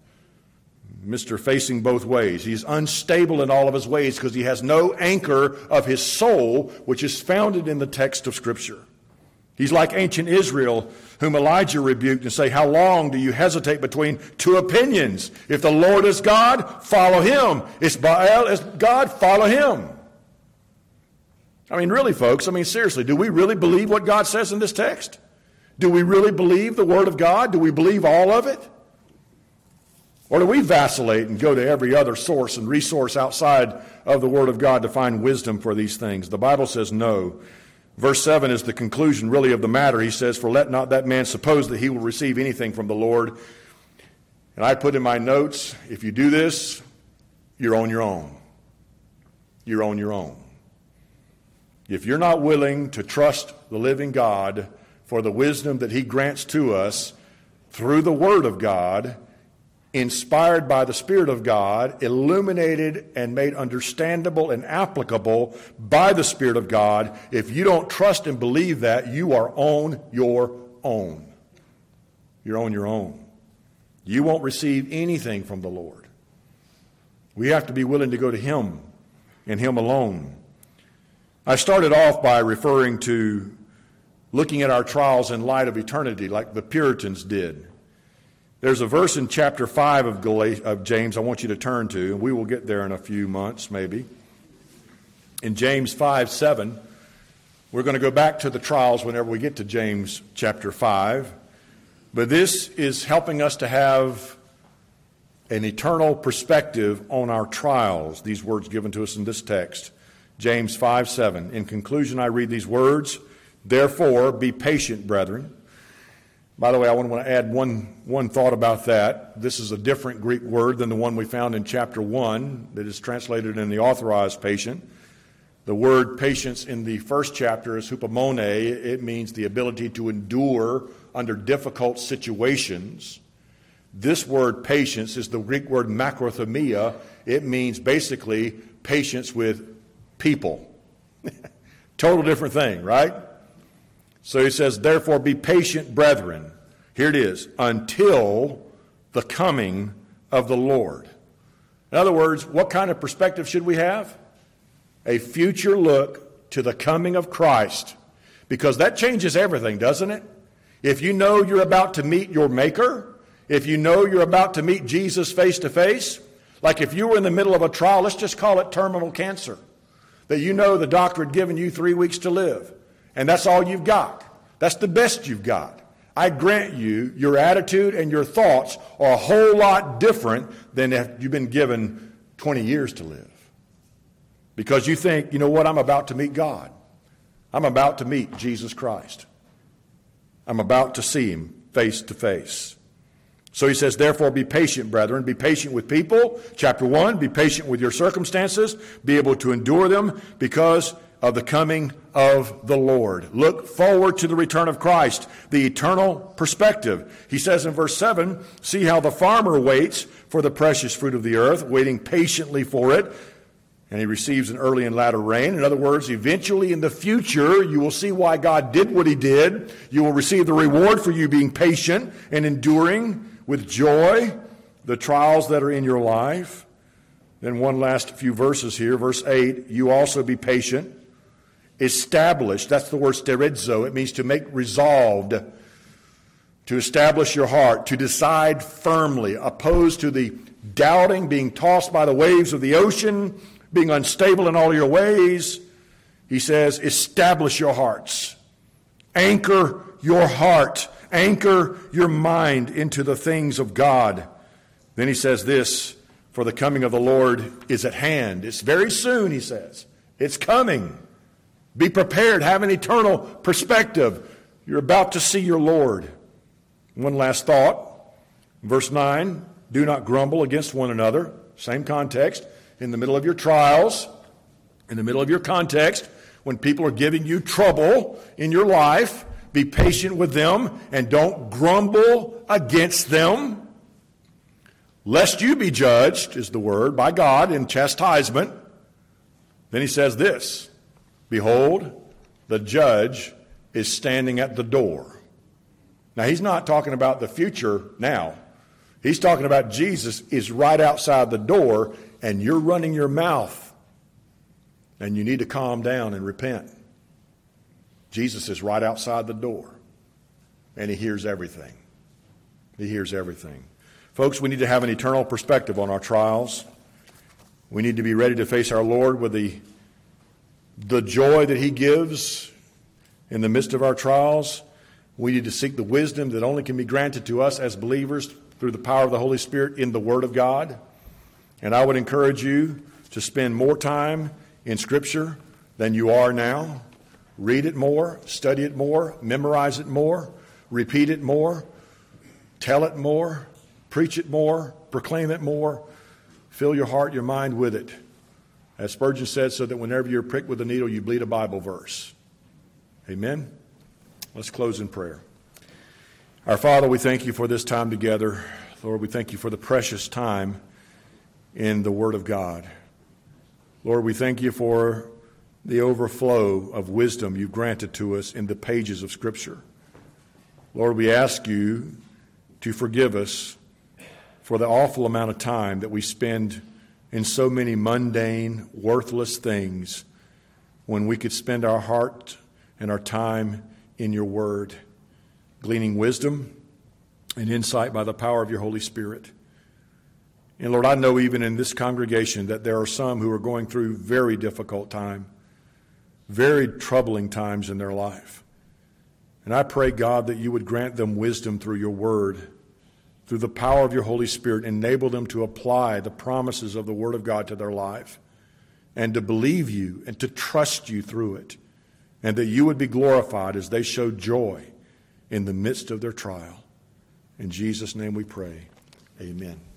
Mr. Facing Both Ways. He's unstable in all of his ways because he has no anchor of his soul, which is founded in the text of Scripture. He's like ancient Israel, whom Elijah rebuked and say, how long do you hesitate between two opinions? If the Lord is God, follow him. If Baal is God, follow him. I mean, really, folks, seriously, do we really believe what God says in this text? Do we really believe the Word of God? Do we believe all of it? Or do we vacillate and go to every other source and resource outside of the Word of God to find wisdom for these things? The Bible says no. Verse 7 is the conclusion really of the matter. He says, for let not that man suppose that he will receive anything from the Lord. And I put in my notes, if you do this, you're on your own. You're on your own. If you're not willing to trust the living God for the wisdom that he grants to us through the Word of God, inspired by the Spirit of God, illuminated and made understandable and applicable by the Spirit of God, if you don't trust and believe that, you are on your own. You're on your own. You won't receive anything from the Lord. We have to be willing to go to Him and Him alone. I started off by referring to looking at our trials in light of eternity like the Puritans did. There's a verse in chapter 5 of James I want you to turn to, and we will get there in a few months maybe. In James 5:7, we're going to go back to the trials whenever we get to James chapter 5. But this is helping us to have an eternal perspective on our trials, these words given to us in this text. James 5:7. In conclusion, I read these words, "Therefore, be patient, brethren." By the way, I want to add one thought about that. This is a different Greek word than the one we found in chapter 1 that is translated in the Authorized Patient. The word patience in the first chapter is hupomone. It means the ability to endure under difficult situations. This word patience is the Greek word makrothumia. It means basically patience with people. Total different thing, right? So he says, "Therefore be patient, brethren." Here it is, "until the coming of the Lord." In other words, what kind of perspective should we have? A future look to the coming of Christ. Because that changes everything, doesn't it? If you know you're about to meet your Maker, if you know you're about to meet Jesus face to face, like if you were in the middle of a trial, let's just call it terminal cancer, that you know the doctor had given you 3 weeks to live, and that's all you've got. That's the best you've got. I grant you, your attitude and your thoughts are a whole lot different than if you've been given 20 years to live. Because you think, you know what, I'm about to meet God. I'm about to meet Jesus Christ. I'm about to see Him face to face. So he says, "Therefore be patient, brethren." Be patient with people. Chapter 1, be patient with your circumstances. Be able to endure them because of the coming of the Lord. Look forward to the return of Christ, the eternal perspective. He says in verse 7, "See how the farmer waits for the precious fruit of the earth, waiting patiently for it, and he receives an early and latter rain." In other words, eventually in the future, you will see why God did what He did. You will receive the reward for you being patient and enduring with joy the trials that are in your life. Then one last few verses here. Verse 8, "You also be patient. Establish," that's the word sterizo. It means to make resolved, to establish your heart, to decide firmly, opposed to the doubting, being tossed by the waves of the ocean, being unstable in all your ways. He says, establish your hearts. Anchor your heart. Anchor your mind into the things of God. Then he says this, "For the coming of the Lord is at hand." It's very soon, he says. It's coming. Be prepared. Have an eternal perspective. You're about to see your Lord. One last thought. Verse 9, "Do not grumble against one another." Same context. In the middle of your trials, in the middle of your context, when people are giving you trouble in your life, be patient with them and don't grumble against them. "Lest you be judged," is the word, "by God in chastisement." Then he says this, "Behold, the judge is standing at the door." Now, he's not talking about the future now. He's talking about Jesus is right outside the door, and you're running your mouth, and you need to calm down and repent. Jesus is right outside the door, and He hears everything. He hears everything. Folks, we need to have an eternal perspective on our trials. We need to be ready to face our Lord with the joy that He gives in the midst of our trials. We need to seek the wisdom that only can be granted to us as believers through the power of the Holy Spirit in the Word of God. And I would encourage you to spend more time in Scripture than you are now. Read it more, study it more, memorize it more, repeat it more, tell it more, preach it more, proclaim it more. Fill your heart, your mind with it. As Spurgeon said, so that whenever you're pricked with a needle, you bleed a Bible verse. Amen? Let's close in prayer. Our Father, we thank You for this time together. Lord, we thank You for the precious time in the Word of God. Lord, we thank You for the overflow of wisdom You've granted to us in the pages of Scripture. Lord, we ask You to forgive us for the awful amount of time that we spend in so many mundane, worthless things when we could spend our heart and our time in your word, gleaning wisdom and insight by the power of your Holy Spirit. And Lord, I know even in this congregation that there are some who are going through very difficult time, very troubling times in their life. And I pray, God, that you would grant them wisdom through your word, through the power of your Holy Spirit, enable them to apply the promises of the Word of God to their life and to believe you and to trust you through it, and that you would be glorified as they show joy in the midst of their trial. In Jesus' name we pray. Amen.